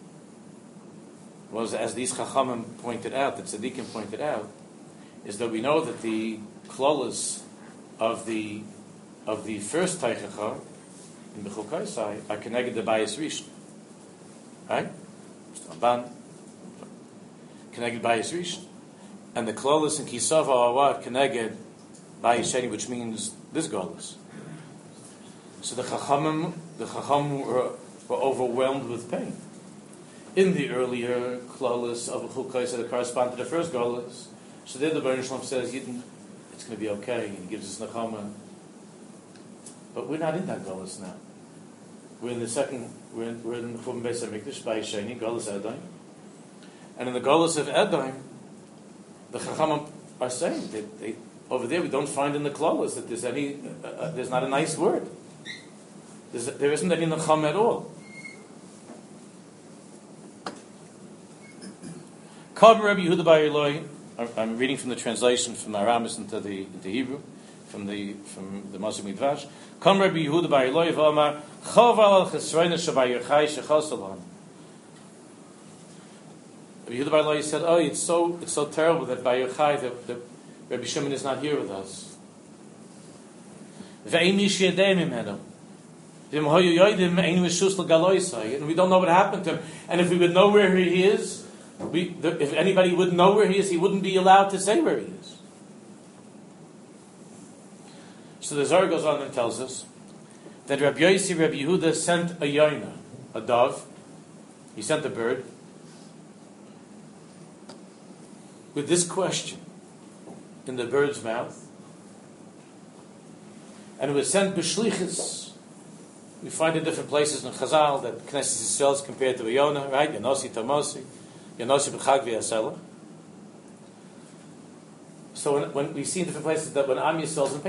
Speaker 2: was, as these Chachamim pointed out, the Tzaddikim pointed out, is that we know that the klolos of the of the first Teichacha in the B'chukaisai are connected to Bayis Rishon, right? Ramban connected Bayis Rishon, and the klolos in Ki Savo are what connected Bayis Sheni, which means this golus. So the Chachamim, the Chachamim were, were overwhelmed with pain. in the earlier klolos of Chukos that correspond to the first golos. So there the Baruch Shalom says, Yidden, it's going to be okay, and he gives us Nechama. But we're not in that golos now. We're in the second, we're in, we're in the Churban Beis HaMikdash, by Sheni, golos Edom. And in the golos of Edom, the Chachamim are saying that they, over there we don't find in the klolos that there's any, uh, uh, there's not a nice word. There's, there isn't any Nechama at all. Kab Rabbi Yehuda bar Eloi. I'm reading from the translation from Aramis into the into Hebrew, from the from the Moshe Midrash. Kab Rabbi Yehuda bar Eloi v'amar Chaval al Chesroina Shabay Yochai Shechasalon. Rabbi Yehuda bar Eloi said, "Oh, it's so it's so terrible that by Yochai the, the Rabbi Shimon is not here with us." And we don't know what happened to him. And if we would know where he is. We, the, if anybody would know where he is, he wouldn't be allowed to say where he is. So the Zohar goes on and tells us that Rabbi Yossi, Rabbi Yehuda sent a yoina, a dove. He sent a bird with this question in the bird's mouth, and it was sent b'shlichus. We find in different places in Chazal that Knesset Yisrael is compared to a yoina, right? Yanosi Tamosi. So when, when we see in different places that when Am Yisrael is in pain,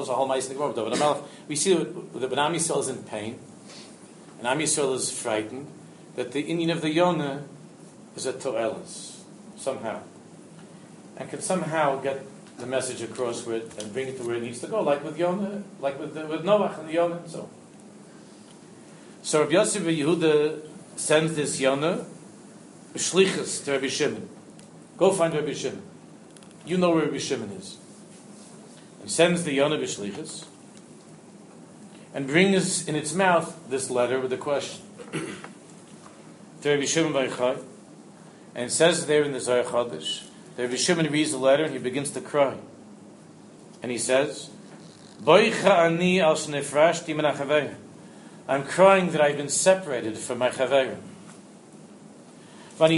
Speaker 2: we see that when Am Yisrael is in pain, and Am Yisrael is frightened, that the Indian of the Yonah is a To'elis, somehow. And can somehow get the message across where it, and bring it to where it needs to go, like with Yonah, like with, the, with Noach and the Yonah and so on. So Rabbi Yosef Yehuda sends this Yonah Shlichus to Rabbi Shimon. Go find Rabbi Shimon. You know where Rabbi Shimon is. And sends the Yonah B'Shlichus and brings in its mouth this letter with a question to Rabbi Shimon bar Yochai, and says there in the Zohar Chodesh that Rabbi Shimon reads the letter and he begins to cry. And he says, Boicha ani al shnefrashti min hachaverim. I'm crying that I've been separated from my chaverim. And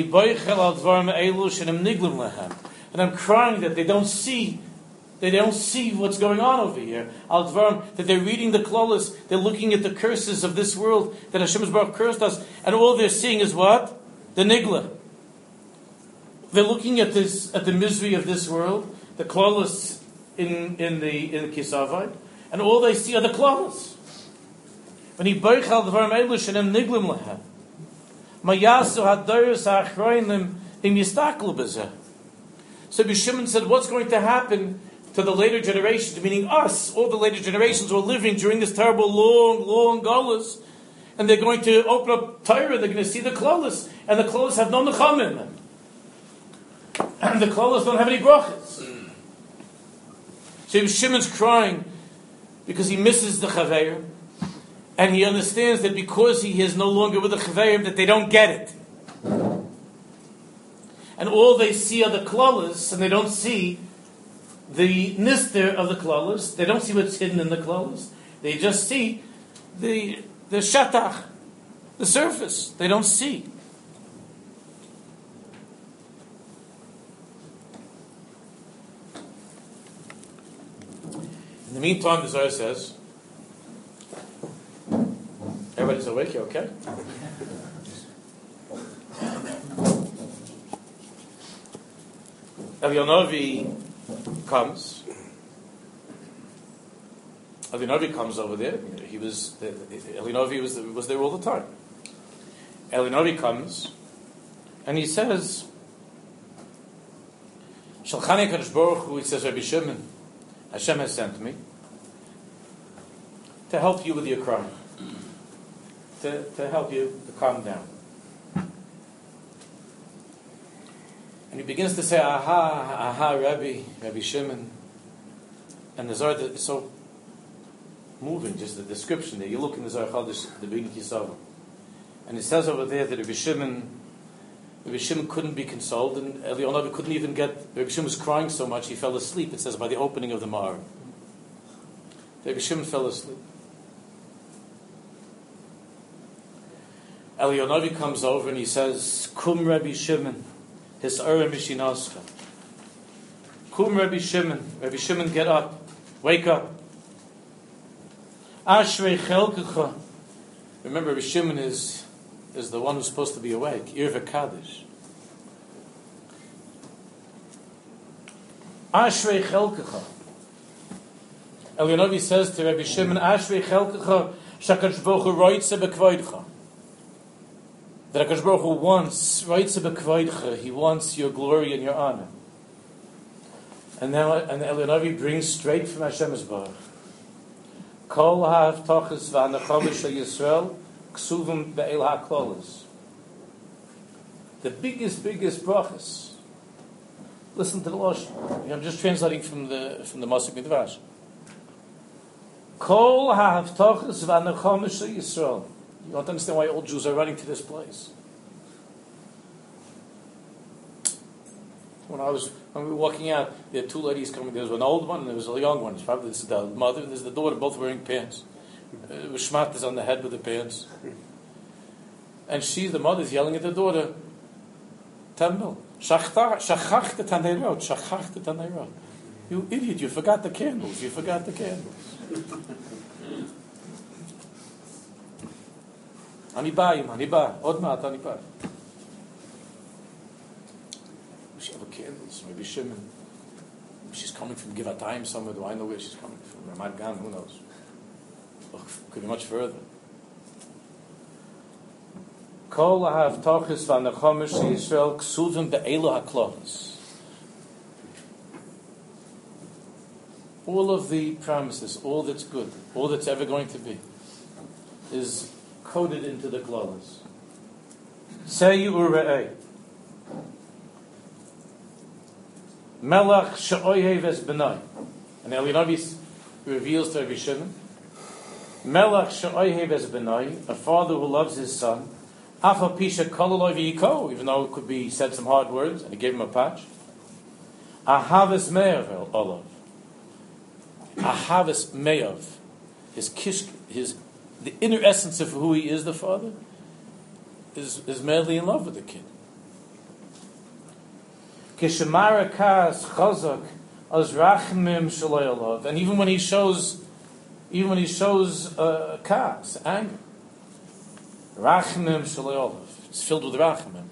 Speaker 2: I'm crying that they don't see, they don't see what's going on over here. That they're reading the klolos, they're looking at the curses of this world that Hashem has Baruch cursed us, and all they're seeing is what? The nigla. They're looking at this, at the misery of this world, the klolos in in the in Kisavai, and all they see are the klolos. When he boichal dvarim elu shenem niglim lahem. So Rabbi Shimon said, what's going to happen to the later generations, meaning us, all the later generations who are living during this terrible long, long galus, and they're going to open up Torah, they're going to see the klolos, and the klolos have no nechama in them. And the klolos don't have any brachas. So Rabbi Shimon's crying because he misses the chaveir. And he understands that because he is no longer with the Chaverim, that they don't get it. And all they see are the klolos, and they don't see the nister of the klolos. They don't see what's hidden in the klolos. They just see the the shatach, the surface. They don't see. In the meantime, the Zohar says, everybody's awake, you okay? Elionovi comes. Elionovi comes over there. He was Elionovi was was there all the time. Elionovi comes, and he says, "Shalchani Kadosh Baruch Hu," he says, Rabbi Shimon, Hashem has sent me to help you with your crying. To, to help you to calm down. And he begins to say, aha, aha, Rabbi, Rabbi Shimon. And the Zohar is so moving, just the description there. You look in the Zohar Chodesh, the beginning of Yisrael. And it says over there that Rabbi Shimon, Rabbi Shimon couldn't be consoled, and Elionovi couldn't even get, Rabbi Shimon was crying so much he fell asleep, it says, by the opening of the Ma'ar. Rabbi Shimon fell asleep. Eliyahu comes over and he says, Kum Rabbi Shimon, his Ura Mishinoscha. Kum Rabbi Shimon, Rabbi Shimon, get up, wake up. Ashrei Chelkecha. Remember, Rabbi Shimon is, is the one who's supposed to be awake. Irva Kaddish. Ashrei Chelkecha. Eliyahu says to Rabbi Shimon, Ashrei Chelkecha, Shakadosh Baruch Hu roitze b'kvoidcha. That HaKadosh Baruch Hu wants, roitze b'kvoidcha, He wants your glory and your honor. And now, and Eliyahu brings straight from Hashem Yisbarach. Kol ha'avtachas v'anachama shel Yisrael ksuvim be'el ha'klolos. The biggest, biggest brachas. Listen to the Lashon. I'm just translating from the from the Masik Midrash. Kol ha'avtachas v'anachama shel Yisrael. You don't understand why all Jews are running to this place. When I was when we were walking out, there were two ladies coming. There was an old one and there was a young one. It's probably this is the mother and this is the daughter, both wearing pants. Uh, with shmatas on the head with the pants. And she, the mother, is yelling at the daughter, Tembel, shachachta taneirot, shachachta taneirot. You idiot, you forgot the candles, you forgot the candles. Ani bayim, ani ba, odmat, ani ba. She have a candles, maybe Shimon. She's coming from Givatayim somewhere. Do I know where she's coming from? Ramat Gan, who knows? Oh, could be much further. Kol ha'avtachas v'anachama shel Yisrael ksuvim be'elu ha'klolos. All of the promises, all that's good, all that's ever going to be, is coded into the klolos. Say u're'eh. Melach she'oyev es benai. And Eliyahu reveals to Rabbi Shimon, Melach she'oyev es benai, a father who loves his son, afa pisha kololoi v'yiko, even though it could be said some hard words, and he gave him a patch. Ahaves me'av olav. Ahaves me'av. His kish, his, the inner essence of who he is, the father, is, is madly in love with the kid. Kishemara kas chazak as rachmim shaloyalov, and even when he shows, even when he shows uh, kas, anger, rachmim shaloyalov, it's filled with rachmim.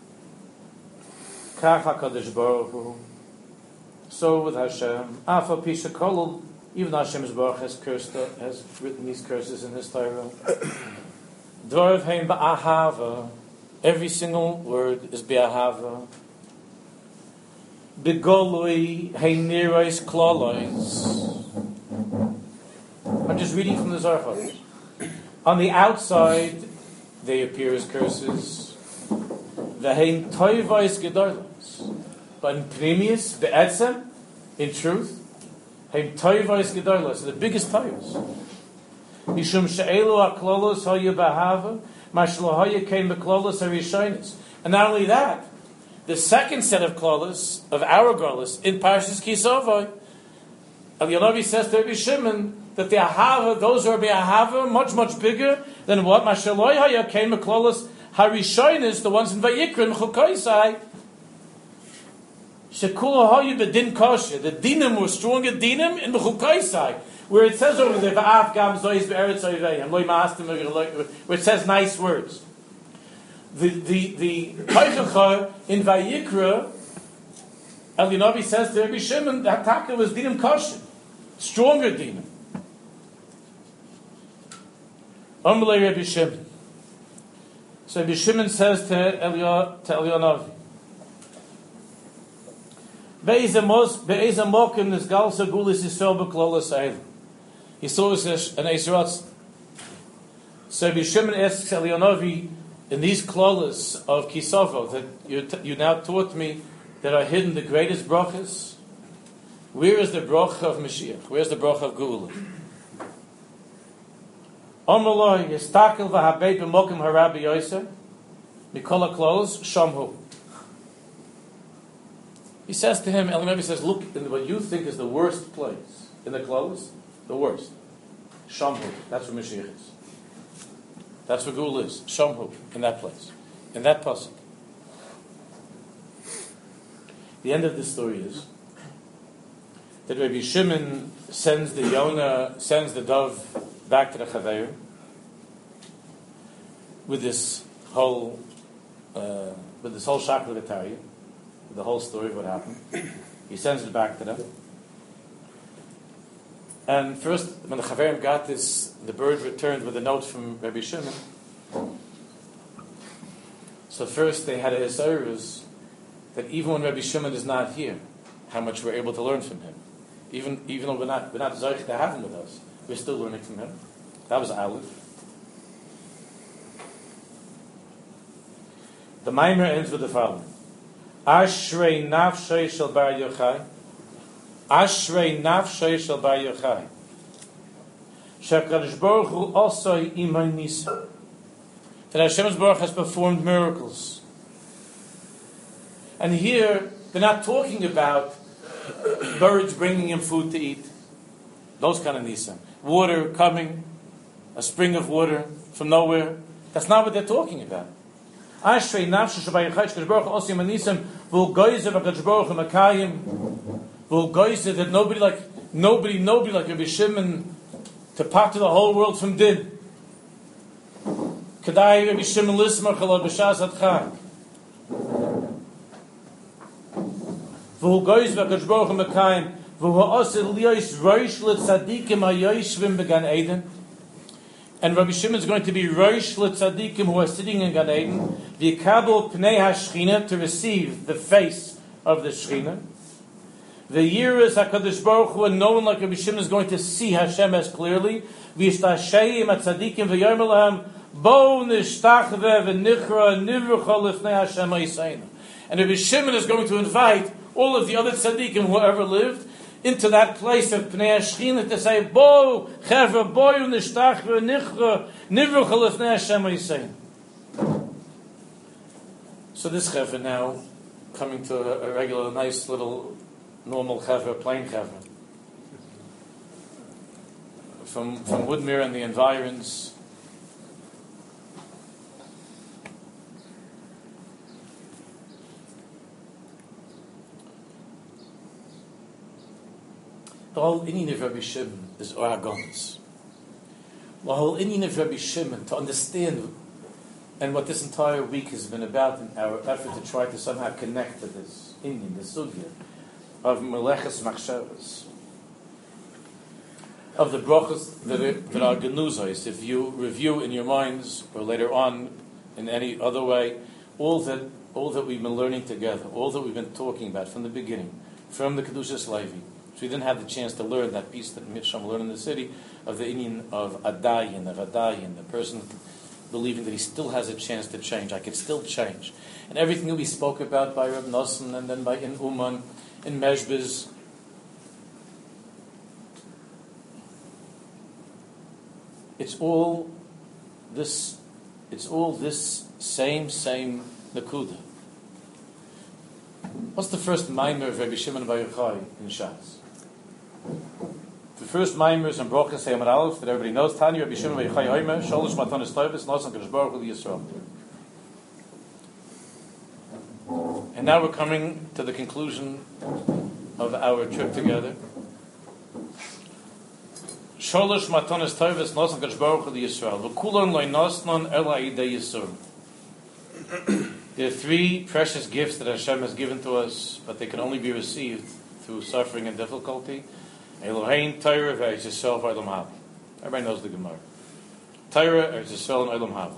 Speaker 2: Kach HaKadosh Baruch Hu. So with Hashem, afa pisha kolol, even Hashem Yisbarach has cursed, has written these curses in His Torah. Dvarav heim ba'ahava, every single word is ba'ahava. Begolui heinirais klalois. I'm just reading from the Zohar. On the outside, they appear as curses. Vehein toivais gedolos. But in pnimius, be'etzem, in truth, hein toivais gedolos, the biggest toivos. Mishum she'elu ha'klolos ha'yu ba'hava, mashlo ha'yu kein b'klolos ha'rishonis. And not only that, the second set of klolos, of our klolos, in Parshas Kisavai, Eliyahu says to Rabbi Shimon that the ahava, those who are be'ahava, much, much bigger than what? Mashaloi haya came klolos harishonis, the ones in Vayikra, Mechukaisai. Shekula hayu bedin kosher. The dinim were stronger dinim in Mechukaisai, where it says over there, Va'af gam zois be'eretz oivei, where it says nice words. The the the Teichacha in Vayikra, Eliyahu says to Rabbi Shimon that Taka was dinim kosher, stronger dinim. Amalei Rabbi Shimon. So Rabbi Shimon says to Eliyahu to Eliyahu, Be'ezamos be'ezamokim nisgal segulis Yisrael b'klolos ha'elim. He saw us an Eisratz. So Rabbi Shimon asks Eliyahu, in these klolos of Kisavo that you, t- you now taught me that are hidden the greatest brachas, where is the bracha of Mashiach? Where's the bracha of Geula? Amaloi yistakel v'habeit b'mokim harabi yoser mikola klos shamhu. He says to him, Eliyahu says, look in what you think is the worst place in the klolos, the worst. Shamhu. That's where Mashiach is. That's where Gula is. Shomhu, in that place. In that pasuk. The end of this story is that Rabbi Shimon sends the Yonah, sends the dove back to the Chaveir with this whole, uh, with this whole Shakla the whole story of what happened. He sends it back to them. And first, when the Chaverim got this, the bird returned with a note from Rabbi Shimon. So first they had a Hisayrus that even when Rabbi Shimon is not here, how much we're able to learn from him. Even even though we're not we're not Zoich to have him with us, we're still learning from him. That was Aleph. The Maimer ends with the following: Ashrei nafshei shel bar Yochai, Ashrei nafshei shel bar Yochai, Shekadosh Baruch Hu osoi imay nisa. That Hashem Baruch has performed miracles. And here they're not talking about birds bringing him food to eat, those kind of nisa. Water coming, a spring of water from nowhere. That's not what they're talking about. Ashrei nafshu shabayich Hakadosh Baruch Hu osim anisam v'ul goyzer Hakadosh Baruch Hu makayim v'ul goyzer that nobody like nobody nobody like Rabbi Shimon to part to the whole world from din. Kedai Rabbi Shimon lismar chalal b'shas adchak. V'hu goyz v'Hakadosh Baruch Hu makayim v'hu osir liyos roish l'tzadikim hayoshvim b'gan Eden. And Rabbi Shimon is going to be roish l'tzadikim who are sitting in Gan Eden v'yikabel pnei hashchina to receive the face of the Shechina. The year is Hakadosh Baruch Hu, and no one like Rabbi Shimon is going to see Hashem as clearly. V'yishtashayim atzadikim v'yarmel lahem bo nishtachve v'nichra nivrucha lifnei Hashem ha'yisayna. And Rabbi Shimon is going to invite all of the other tzaddikim who ever lived into that place of Pnei Hashchina to say, Bo, Chevra, Bo, Nishtach, Nichra, Nivrucha, Lefnei Hashem Yisayim. So this Chevra now, coming to a, a regular, nice little, normal Chevra, plain Chevra. From, from Woodmere and the environs, the whole inyan of Rabbi Shimon is Oragonis. The whole inyan of Rabbi Shimon, to understand, and what this entire week has been about in our effort to try to somehow connect to this inyan, this sugya, of Meleches Machshavas, of the brachos that are, that are genuzos. If you review in your minds, or later on in any other way, all that all that we've been learning together, all that we've been talking about from the beginning, from the Kedushas Levi. So we didn't have the chance to learn that piece that Mishram learned in the city of the inyan of Adayin, of Adayin, the person believing that he still has a chance to change. I could still change. And everything that we spoke about by Reb Nosson and then by in Uman, in Meshbiz, it's all this it's all this same, same Nakuda. What's the first Maimer of Rabbi Shimon Bar Yochai in Shas? The first Maimers and Brochus say Amar Aleph that everybody knows. Tanya Rabbi Shimon Bar Yochai Omer Sholosh Matanos Tovos Nosan Hakadosh Baruch Hu Yisrael. And now we're coming to the conclusion of our trip together. Sholosh Matanos Tovos Nosan Hakadosh Baruch Hu Yisrael. V'kulon Lo Nosnon Ela Idei Yisur. There are three precious gifts that Hashem has given to us, but they can only be received through suffering and difficulty. Elohein, Torah, Eretz Yisrael, Olam Haba. Everybody knows the Gemara. Torah, Eretz Yisrael, and Olam Haba.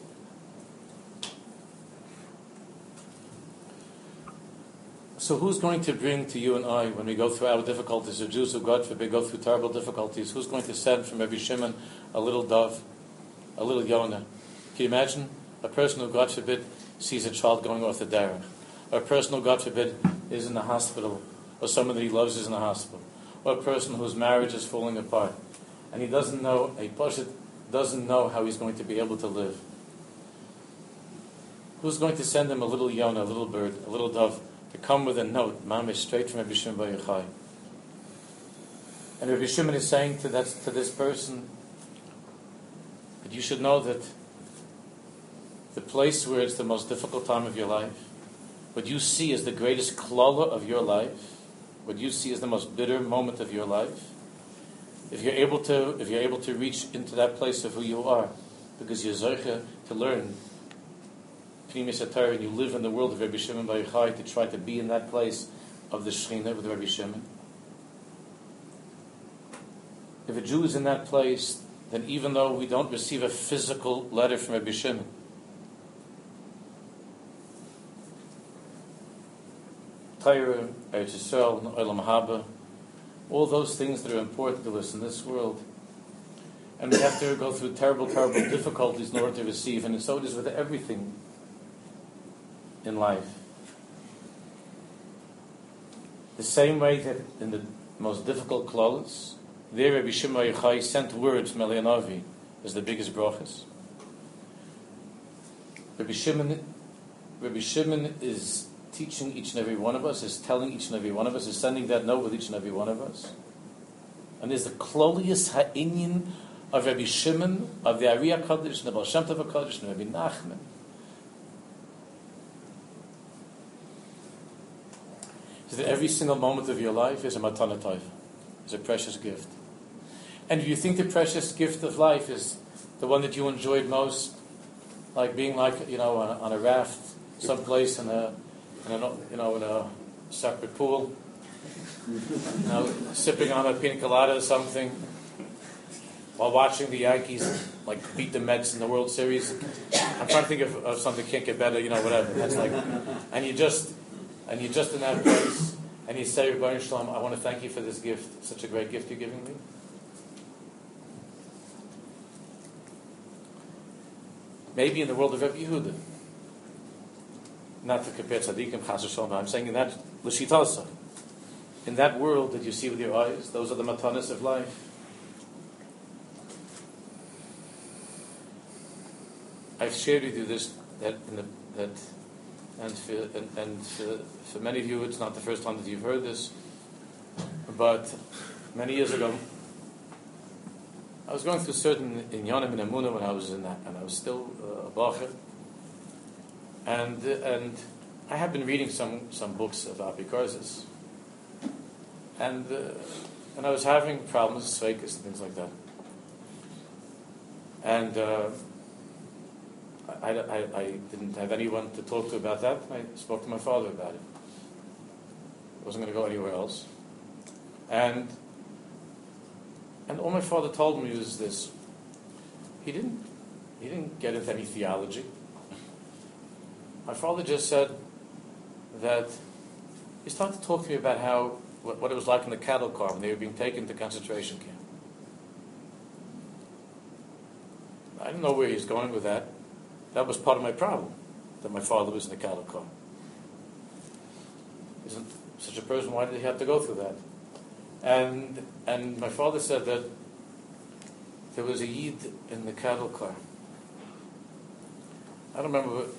Speaker 2: So who's going to bring to you and I, when we go through our difficulties, the Jews who, God forbid, go through terrible difficulties, who's going to send from Rabbi Shimon a little dove, a little Yonah? Can you imagine? A person who, God forbid, sees a child going off the derech, or a person who, God forbid, is in the hospital, or someone that he loves is in the hospital, or a person whose marriage is falling apart, and he doesn't know, a Pashut doesn't know how he's going to be able to live. Who's going to send him a little Yonah, a little bird, a little dove, to come with a note, mamish, straight from Rabbi Shimon Bar Yochai? And Rabbi Shimon is saying to that to this person that you should know that the place where it's the most difficult time of your life, what you see as the greatest klala of your life, what you see as the most bitter moment of your life, if you're able to, if you're able to reach into that place of who you are, because you're zoche to learn Pnimis HaTorah, and you live in the world of Rabbi Shimon Bar Yochai, to try to be in that place of the Shekhinah with Rabbi Shimon. If a Jew is in that place, then even though we don't receive a physical letter from Rabbi Shimon, Torah, Eretz Yisrael, Olam Haba, all those things that are important to us in this world, and we have to go through terrible, terrible difficulties in order to receive, and so it is with everything in life. The same way that in the most difficult klolos, there Rabbi Shimon Bar Yochai sent words from Eliyahu Navi as the biggest brachas. Rabbi Shimon, Rabbi Shimon is teaching each and every one of us, is telling each and every one of us, is sending that note with each and every one of us. And there's the klolius ha'inyan of Rabbi Shimon, of the Ari HaKadosh, and the Baal Shem Tov HaKadosh, and Rabbi Nachman. Is that every single moment of your life is a matana tova, is a precious gift. And if you think the precious gift of life is the one that you enjoyed most, like being like, you know, on a, on a raft, someplace in a, in a, you know, in a separate pool, you know, sipping on a pina colada or something, while watching the Yankees like beat the Mets in the World Series. I'm trying to think of, of something that can't get better, you know, whatever. That's like, and you just, and you're just in that place, and you say, Rebbeinu Shalom, I want to thank you for this gift, such a great gift you're giving me. Maybe in the world of Rabbi Yehuda, not to compare tzaddikim, chas v'shalom, I'm saying in that l'shitasa, in that world that you see with your eyes, those are the matanas of life. I've shared with you this, that in the that, and for and, and for, for many of you, it's not the first time that you've heard this, but many years ago, I was going through certain inyanim and emunah when I was in that, and I was still uh, a bacher, and and I had been reading some some books of Apikoros, and uh, and I was having problems with sveikus and things like that, and uh, I, I I didn't have anyone to talk to about that. I spoke to my father about it. I wasn't going to go anywhere else, and. And all my father told me was this. He didn't he didn't get into any theology. My father just said that he started to talk to me about how what, what it was like in the cattle car when they were being taken to concentration camp. I didn't know where he was going with that. That was part of my problem, that my father was in the cattle car. Isn't such a person, why did he have to go through that? And and my father said that there was a yid in the cattle car. I don't remember. It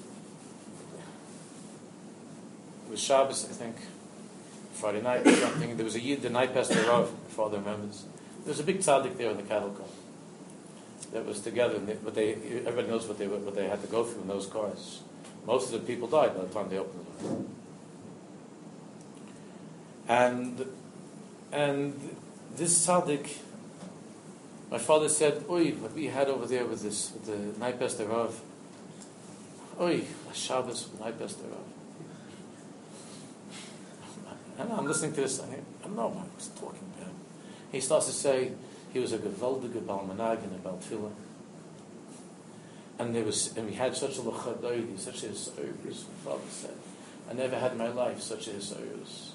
Speaker 2: was Shabbos, I think, Friday night or something. There was a yid the night past the Rav. My father remembers. There was a big tzaddik there in the cattle car that was together. And they, but they, everybody knows what they what they had to go through in those cars. Most of the people died by the time they opened the door. And. And this tzaddik, my father said, "Oi, what we had over there with this, with the night past the Rav. Oi, Shabbos, night past the Rav." And I'm listening to this, and I don't know what I was talking about. He starts to say he was a gewaldige balmanag and a baltfila, and there was, and we had such a lachadaydi, such a hisoyus. My father said, "I never had in my life such a hisoyus."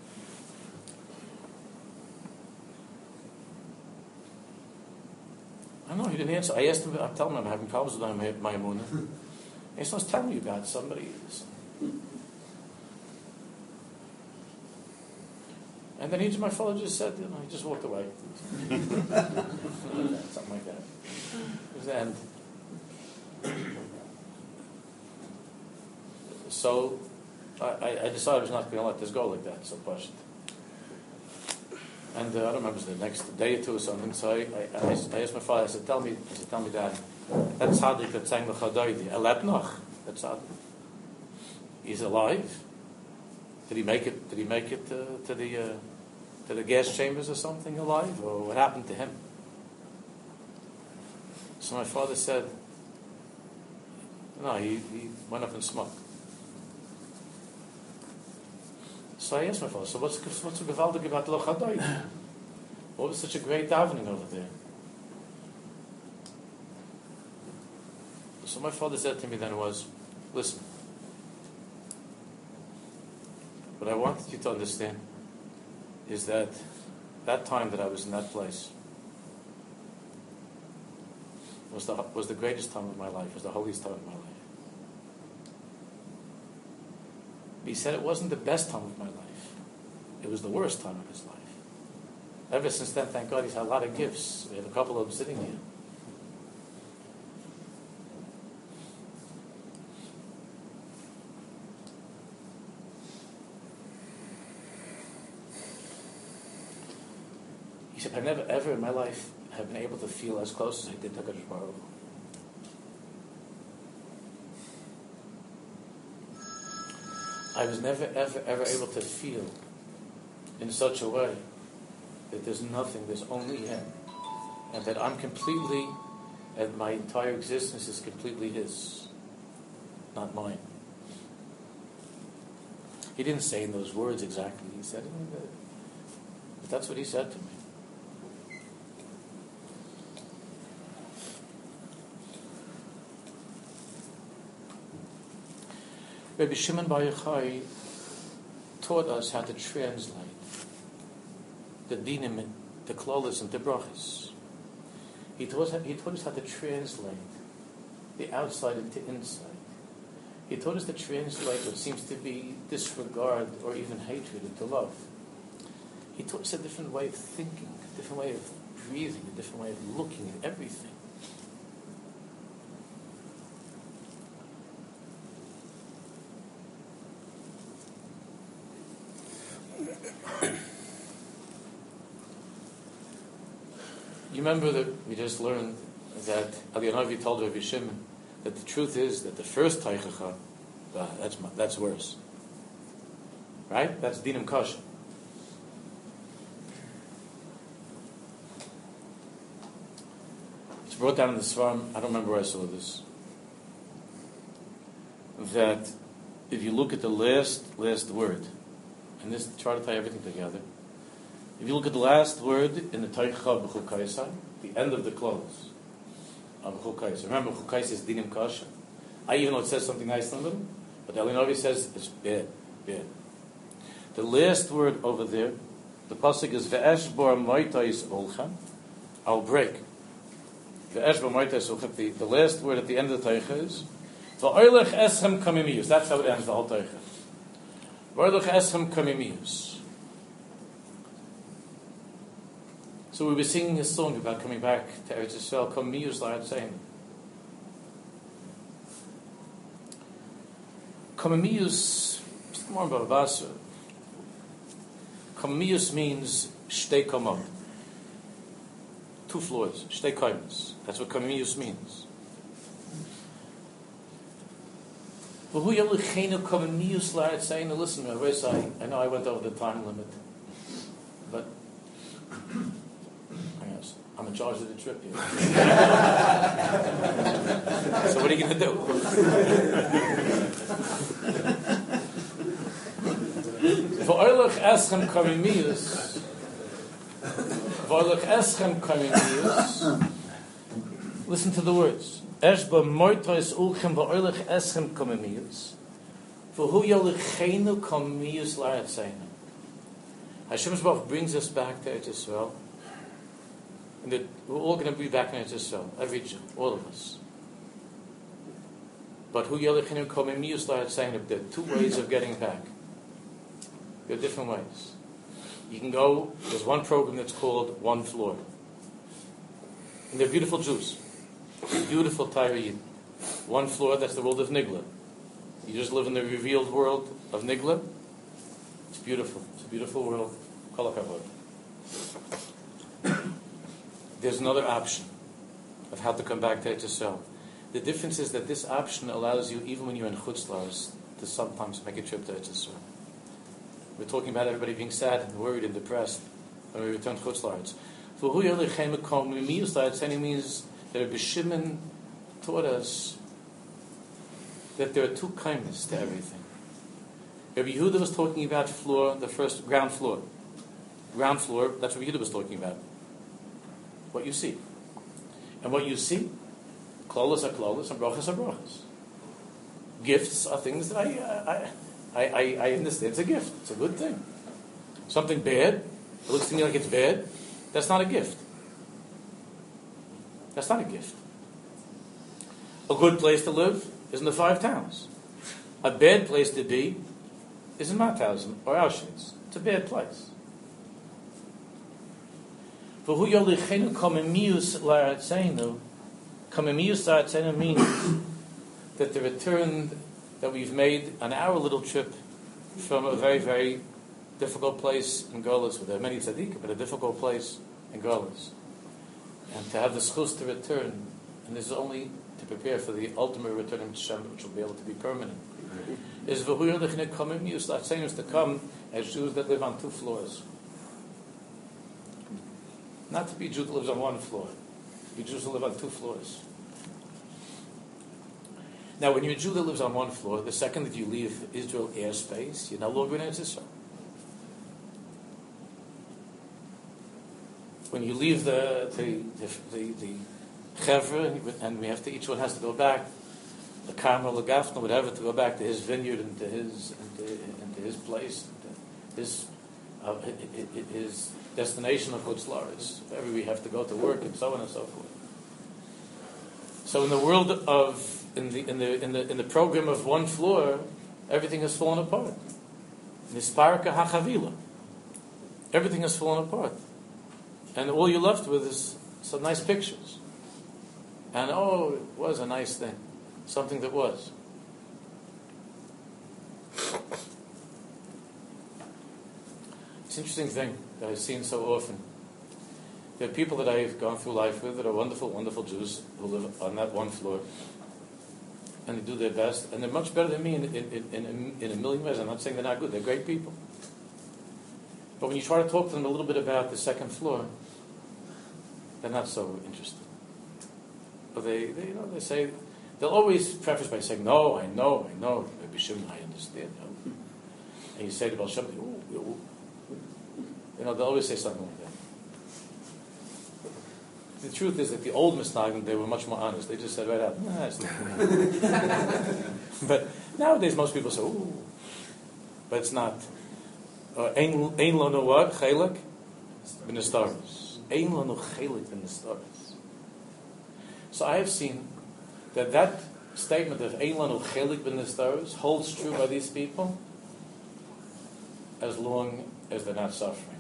Speaker 2: I know, he didn't answer. I asked him, I'm telling him I'm having problems with my, my emunah. He starts telling me about somebody. And then he just, my father just said, you know, he just walked away. Something like that. It was the end. So I, I decided I was not going to let this go like that, so pushed. And uh, I don't remember, it was the next day or two or something, so I, I, I asked my father, I said, tell me, I said, tell me, Dad, That tzaddik that sang the Chadaydi, Elep noch, that tzaddik. He's alive. Did he make it? Did he make it uh, to the uh, to the gas chambers or something alive, or what happened to him? So my father said, no, he, he went up in smoke. So I asked my father, so what's what's the gewaltig about Lo Chadaydi? What was such a great davening over there? So my father said to me then was, listen, what I wanted you to understand is that that time that I was in that place was the was the greatest time of my life, was the holiest time of my life. He said it wasn't the best time of my life. It was the worst time of his life. Ever since then, thank God, he's had a lot of gifts. We have a couple of them sitting here. He said, I've never ever in my life have been able to feel as close as I did to HaKadosh Baruch Hu. I was never ever ever able to feel in such a way that there's nothing, there's only Him, and that I'm completely, and my entire existence is completely His, not mine. He didn't say in those words exactly. He said it, but that's what he said to me. Rabbi Shimon Bar Yochai taught us how to translate the dinim, the klolos, and the brachas. He taught us, he taught us how to translate the outside into inside. He taught us to translate what seems to be disregard or even hatred into love. He taught us a different way of thinking, a different way of breathing, a different way of looking at everything. You remember that we just learned that Eliyahu told Rabbi Shimon that the truth is that the first teichacha, uh, that's that's worse, right? That's dinim kasha. It's brought down in the Svarim. I don't remember where I saw this. That if you look at the last last word, and this try to tie everything together. If you look at the last word in the Teichacha B'chul Kaisai, the end of the close of B'chul Kaisai. Remember, B'chul Kaisai is dinim kasha. I even know it says something nice in them, but the Elinovi says it's bad, bad. The last word over there, the pasuk is Ve'esh bar moitais olchem. I'll break. Ve'esh bar moitais olchem. The, the last word at the end of the Teichacha is Va'oilech eschem kamimiyus. That's how it ends the whole Teichacha. Va'oilech eschem kamimiyus. So we were singing a song about coming back to Eretz Yisrael. Come miyus la'ad saying. Come miyus, more about Vasa. Come miyus means shtei kamot. Two floors, shtei kaimas. That's what come miyus means. But who yalu chenu come miyus la'ad saying? Listen, I know I went over the time limit, but I'm in charge of the trip here. So what are you going to do? V'oilech eschem kamimiyus. V'oilech eschem kamimiyus. Listen to the words. Esh ba moitais ulchem v'oilech eschem kamimiyus. V'hu yolichenu kamimiyus la'atzayna. Hashem Baruch brings us back to Eretz Yisrael. And that we're all going to be back in Eretz Yisrael, every Jew, all of us. But who yelichinu komim started saying that there are two ways of getting back. There are different ways. You can go, there's one program that's called One Floor. And they're beautiful Jews. Beautiful Tyre. One floor, that's the world of Nigla. You just live in the revealed world of Nigla. It's beautiful. It's a beautiful world. Kol hakavod. There's another option. of how to come back to Eretz Yisrael. The difference is that this option allows you, even when you're in Chutz La'aretz, to sometimes make a trip to Eretz Yisrael. We're talking about everybody being sad and worried and depressed when we return to Chutz La'aretz. For Hu Yolichem Kom Mimiyus La'aretz means that Rabbi Shimon taught us that there are two kindness to everything. Rabbi Yehuda was talking about floor, the first ground floor. Ground floor, that's what Rabbi Yehuda was talking about. What you see. And what you see, klolos are klolos and brachas are brachas. Gifts are things that I, I, I, I understand. It's a gift. It's a good thing. Something bad, it looks to me like it's bad, that's not a gift. That's not a gift. A good place to live is in the five towns. A bad place to be is in Mauthausen or Auschwitz. It's a bad place. For who yolichenu kamemius la'aretzenu, kamemius la'aretzenu means that the return that we've made on our little trip from a very, very difficult place in Golis, where there are many tzaddikim, but a difficult place in Golis, and to have the schus to return, and this is only to prepare for the ultimate return in Hashem, which will be able to be permanent, is v'hu yolichenu kamemius la'aretzenu is to come as Jews that live on two floors. Not to be Jew that lives on one floor. Be Jews that live on two floors. Now, when you're a Jew that lives on one floor, the second that you leave Israel airspace, you're no longer in Eretz Yisrael. When you leave the the the, the, the chevra, and we have to, each one has to go back, the Carmel, the Gafna, whatever, to go back to his vineyard and to his and to, and to his place, and to his uh, his destination of Chutz La'aretz. Wherever we have to go to work and so on and so forth. So in the world of in the in the in the in the program of one floor, everything has fallen apart. Nisparka hachavila. Everything has fallen apart, and all you're left with is some nice pictures. And oh, it was a nice thing, something that was. It's an interesting thing that I've seen so often. There are people that I've gone through life with that are wonderful, wonderful Jews who live on that one floor, and they do their best, and they're much better than me in, in, in, in a million ways. I'm not saying they're not good; they're great people. But when you try to talk to them a little bit about the second floor, they're not so interested. But they, they, you know, they say they'll always preface by saying, "No, I know, I know, Rabbi Shimon, I understand." No. And you say to Baal Shem, "Ooh, ooh." You know, they'll always say something like that. The truth is that the old Misnagim, they were much more honest. They just said right out, nah, it's not. But nowadays, most people say, ooh. But it's not. Ein lo no what? Chelik? Ben the stars. Ein lo no chelik ben the stars. So I have seen that that statement of Ein lo no chelik ben the stars holds true by these people as long as they're not suffering.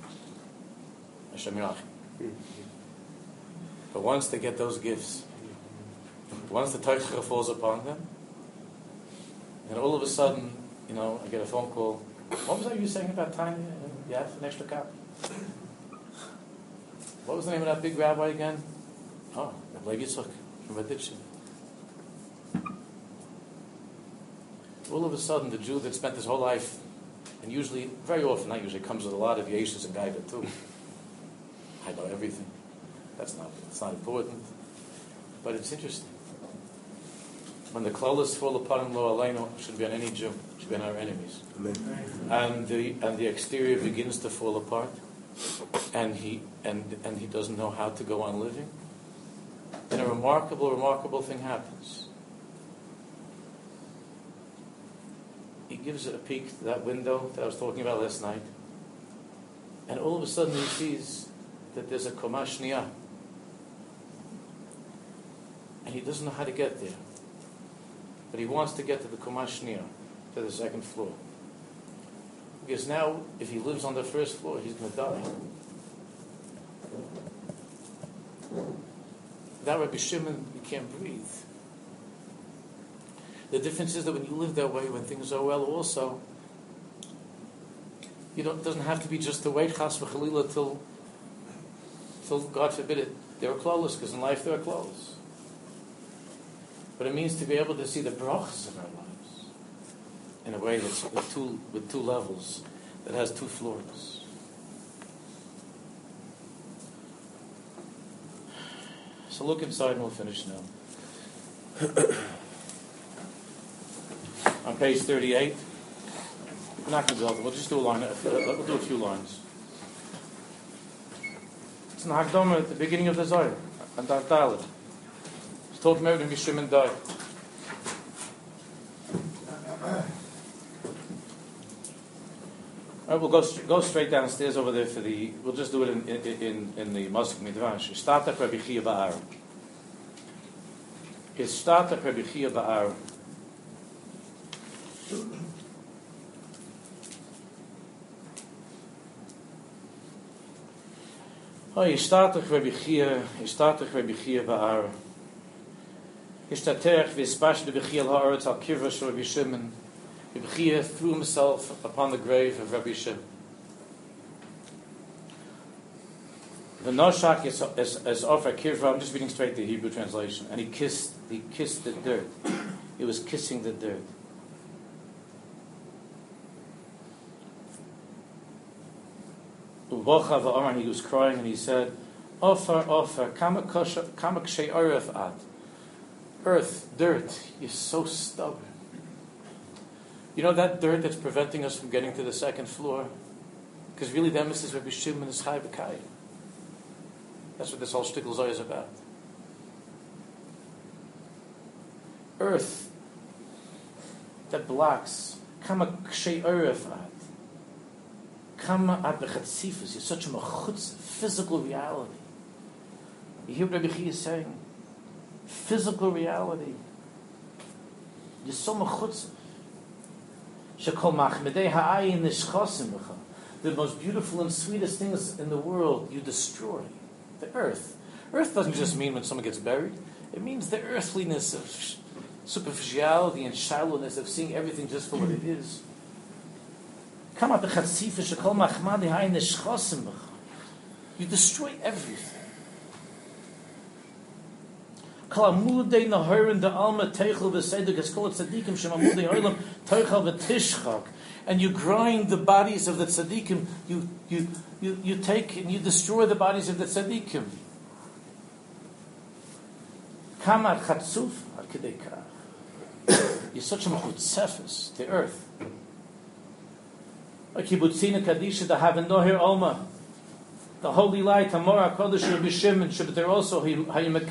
Speaker 2: But once they get those gifts, once the Teichra falls upon them, and all of a sudden, you know, I get a phone call. What was that you were saying about Tanya? You have an extra copy. What was the name of that big rabbi again? Oh, Rabbi Yitzchak from Vaditchin. All of a sudden, the Jew that spent his whole life, and usually, very often, not usually, comes with a lot of yeshus and gaiva too. I know everything. That's not, it's not important. But it's interesting. When the klolos fall upon him, lo aleinu, should be on any Jew, it should be on our enemies. Amen. And the and the exterior begins to fall apart, and he and and he doesn't know how to go on living. And a remarkable, remarkable thing happens. He gives a peek to that window that I was talking about last night, and all of a sudden he sees that there's a koma shniya, and he doesn't know how to get there, but he wants to get to the koma shniya, to the second floor, because now if he lives on the first floor, he's going to die. Without Rabbi Shimon, you can't breathe. The difference is that when you live that way, when things are well, also, you don't. It doesn't have to be just to wait chas v'chalila till, till God forbid it, there are clothes, because in life there are clothes. but it means to be able to see the brachas of our lives in a way that's with two, with two levels, that has two floors. So look inside and we'll finish now. On page thirty-eight, we're not going to do it, we'll just do a line, we'll do a few lines. It's in Hakdama at the beginning of the Zohar, and that dialogue. He's talking about when Shimon died. All right, we'll go go straight downstairs over there for the. We'll just do it in in in, in the Mosque Midrash. Ishtatach Rabbi Chia Ba'ar. Ishtatach Rabbi Chia Ba'ar. Oh, Ishtatach Rabbi Chia. Ishtatach Rabbi Chia Ba'ar. Ishtatach v'ispash Rabbi Chia Ha'aretz al Kirvash Rabbi Shimon. Rabbi Chia threw himself upon the grave of Rabbi Shimon. The Noshak is is, is offer kirva. I'm just reading straight the Hebrew translation, and he kissed he kissed the dirt. He was kissing the dirt. Uvacha v'amar, he was crying, and he said, "Offer, offer, kama k'shei oref ad." Earth, dirt, you're so stubborn. You know that dirt that's preventing us from getting to the second floor? Because really the emphasis of Rabbi Shimon is Chai B'Kai. That's what this whole shtickl Zohar is about. Earth that blocks. Kama k'shei oref ad. Kama ad b'chatzifus. You're such a mechutz, physical reality. You hear what Rabbi Chia is saying? Physical reality. You're so mechutz. The most beautiful and sweetest things in the world you destroy. The earth. Earth doesn't just mean when someone gets buried. It means the earthliness of superficiality and shallowness of seeing everything just for what it is. You destroy everything. And you grind the bodies of the tzaddikim. You, you, you, you take and you destroy the bodies of the tzaddikim. You're such a mechutzefes, the earth. The holy light, Hamor HaKodesh Rabbi Shimon, but they're also the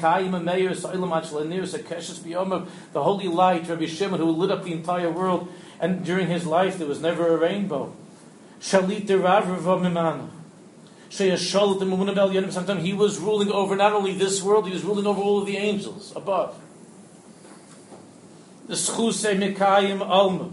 Speaker 2: holy light, Rabbi Shimon, who lit up the entire world, and during his life there was never a rainbow. Shalit Sometimes he was ruling over not only this world, he was ruling over all of the angels above. The Schus Mekayim Alma.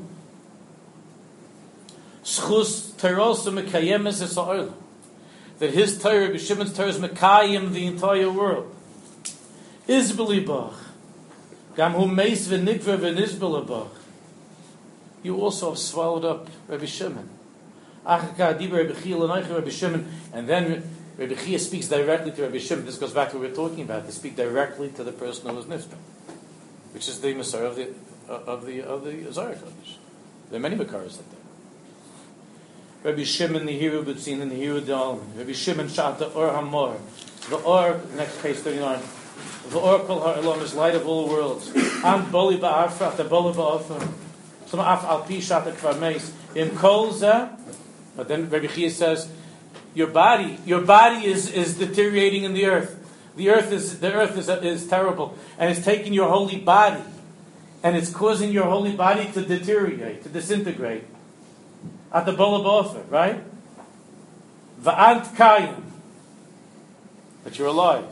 Speaker 2: Schus Terosa Mekayemes Esa'olam. That his Torah, Rabbi Shimon's Torah, is Mekayim the entire world. Izbelibach. Gam hu meis v'nikva v'nizbelibach. You also have swallowed up Rabbi Shimon. Achaka adiba Rabbi Chia l'neicha Rabbi Shimon. And then Rabbi Chia speaks directly to Rabbi Shimon. This goes back to what we were talking about. They speak directly to the person who was nifta, which is the Messiah of the of the of the Zohar Kodesh. There are many Makaras like that. Rabbi Shimon the Hiru B'tzin and the Hiru Dal. Rabbi Shimon Shata Or Hamor. The Or, next page thirty-nine. The Or Kol Ha'olam is light of all worlds. Am Boli Ba'arfat, the Boli Ba'afar. Some Af Al Pi Shata Kvar Meis. Im Kol Zeh. But then Rabbi Chia says, your body, your body is, is deteriorating in the earth. The earth is the earth is is terrible, and it's taking your holy body, and it's causing your holy body to deteriorate, to disintegrate. At the Bolabofa, right? Va'ant Kayim. But you're alive.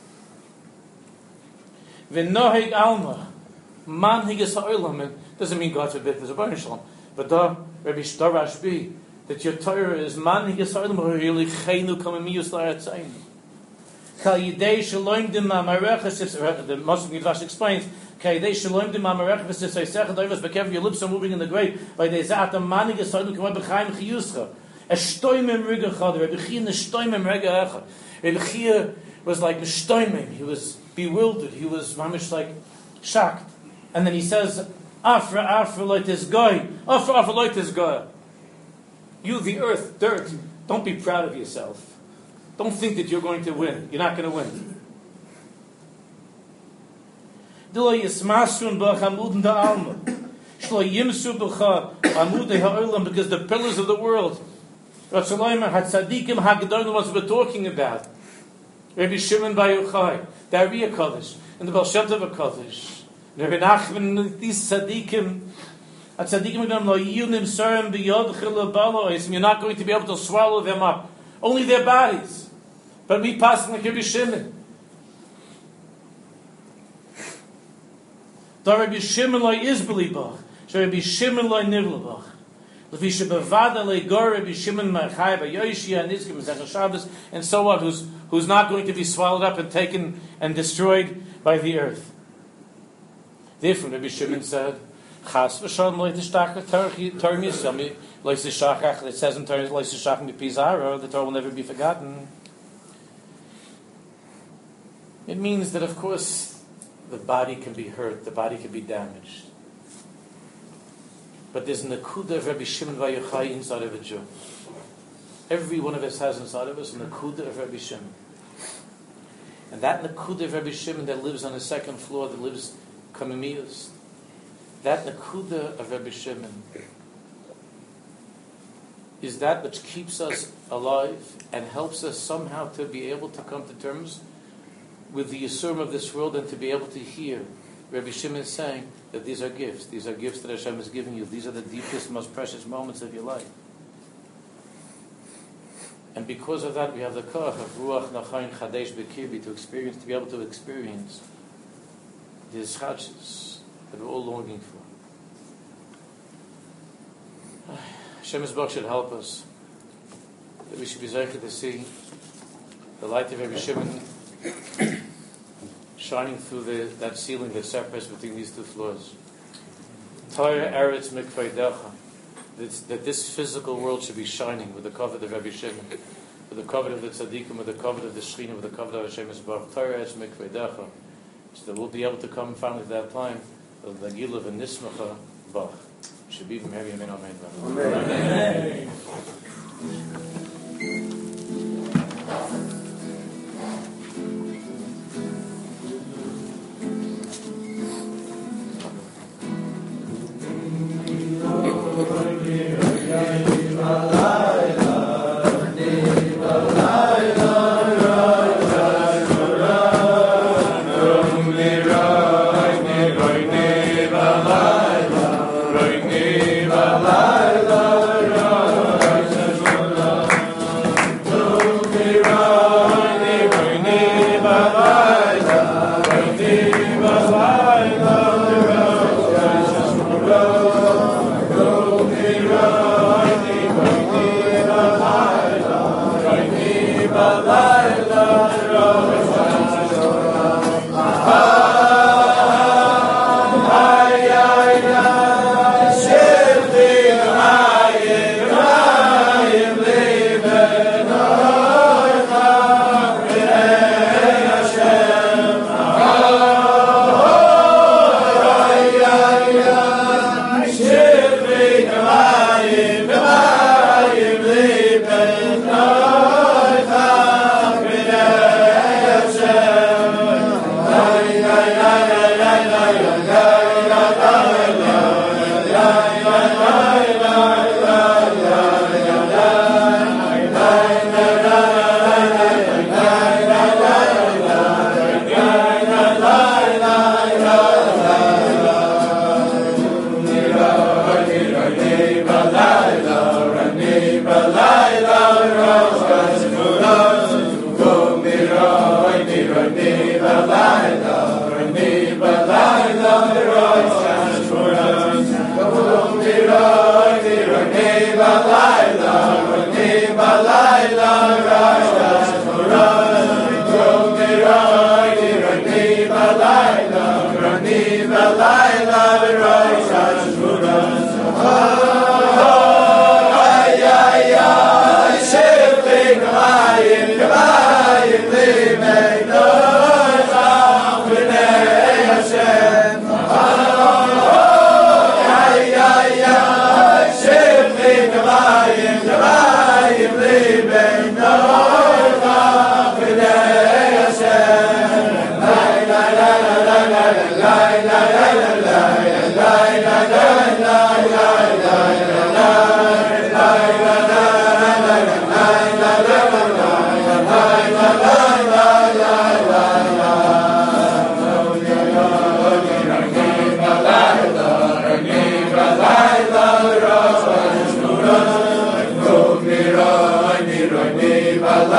Speaker 2: V'noheg Alma. Man higas ha'olam. Doesn't mean God forbid there's a Baruch Shalom. But da, Rabbi Shtarashbi, that your Torah is man higas ha'olam, or really chaynu kamamiyus la'atzayim. Kal yidei shalom dima marechas, the Moshe Midrash explains, your lips are moving in the grave. By the Zat Manig is Rabbi Chia was like mishtoimim. He was bewildered. He was mamish like shocked. And then he says, Afra, Afra, like this guy. Afra, Afra, like this guy. You, the earth, dirt, don't be proud of yourself. Don't think that you're going to win. You're not going to win. Because the pillars of the world, what we're talking about, Rabbi Shimon Bar Yochai, the Ari HaKadosh, and the Baal Shem Tov HaKadosh, Rabbi Nachman, these tzaddikim, at tzaddikim again, lo yiyunim sarim b'yodchel balois, you're not going to be able to swallow them up. Only their bodies. But we pass like Rabbi Shimon. Da Rabbi Shimon lo izbelibach, so Rabbi Shimon lo nivlebach. Lefi shebevada le gor Rabbi Shimon marchai b'yoshia nizkim zechar Shabbos, and so on, who's who's not going to be swallowed up and taken and destroyed by the earth. Therefore, Rabbi Shimon said, Chas v'shon lo yitishtakach Torah miyisami lo yitishtakach. It says in Torah lo yitishtakach mipizara, the Torah will never be forgotten. It means that, of course, the body can be hurt, the body can be damaged. But there's a nekuda of Rabbi Shimon Bar Yochai inside of a Jew. Every one of us has inside of us a nekuda of Rabbi Shimon. And that nekuda of Rabbi Shimon that lives on the second floor, that lives Kamimiyus, that nekuda of Rabbi Shimon is that which keeps us alive and helps us somehow to be able to come to terms with the Yisurim of this world and to be able to hear Rabbi Shimon is saying that these are gifts. These are gifts that Hashem is giving you. These are the deepest, most precious moments of your life. And because of that, we have the koach of Ruach Nachayin Chadesh B'Kirbi to experience, to be able to experience these chachas that we're all longing for. Hashem Yisborach should help us, that we should be zeicher to see the light of Rabbi Shimon shining through the, that ceiling that separates between these two floors. Torah Eretz Mikveidecha, that this physical world should be shining with the cover of Rabbi Shimon, with the cover of the tzaddikim, with the cover of the Shechina, with the cover of Hashem Yisborach. Torah Eretz Mikveidecha, so that we'll be able to come finally to that time of the Gila v'Nismacha Bach. Should be from Mary, Amen, Amen. Amen.
Speaker 3: B'mayim, b'mayim, b'mayim,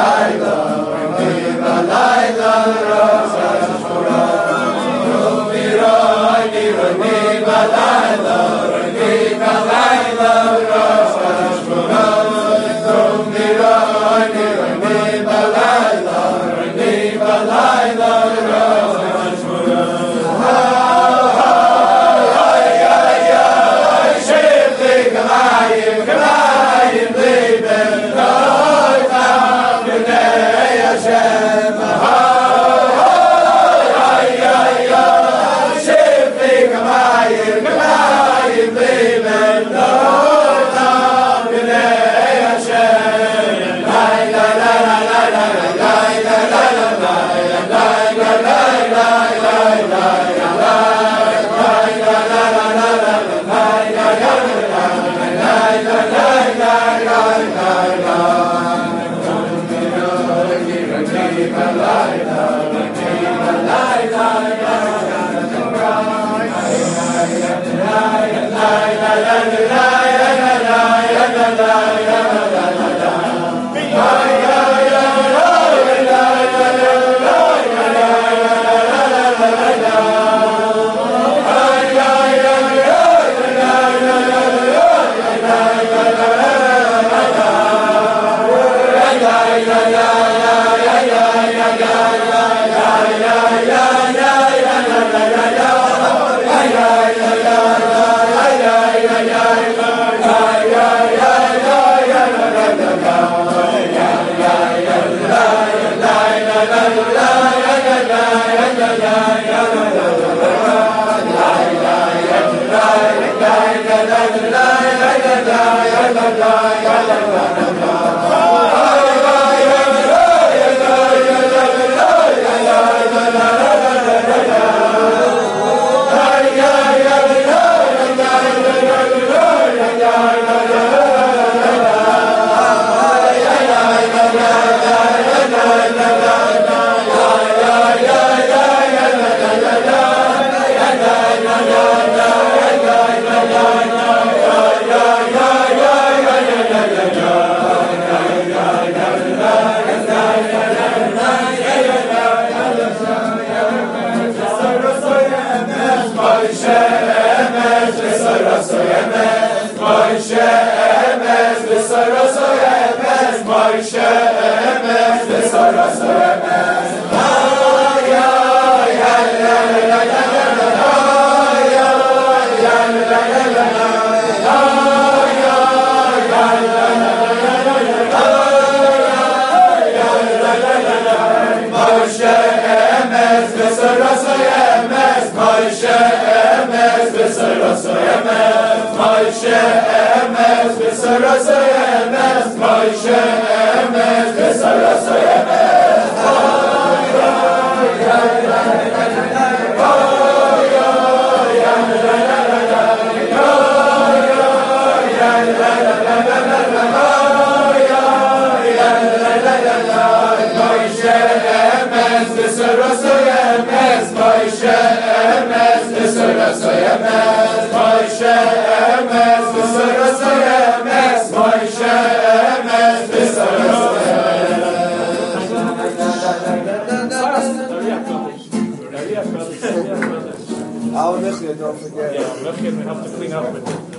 Speaker 3: Our Mechia, don't forget.
Speaker 2: Yeah, Mechia, we have to clean up with it.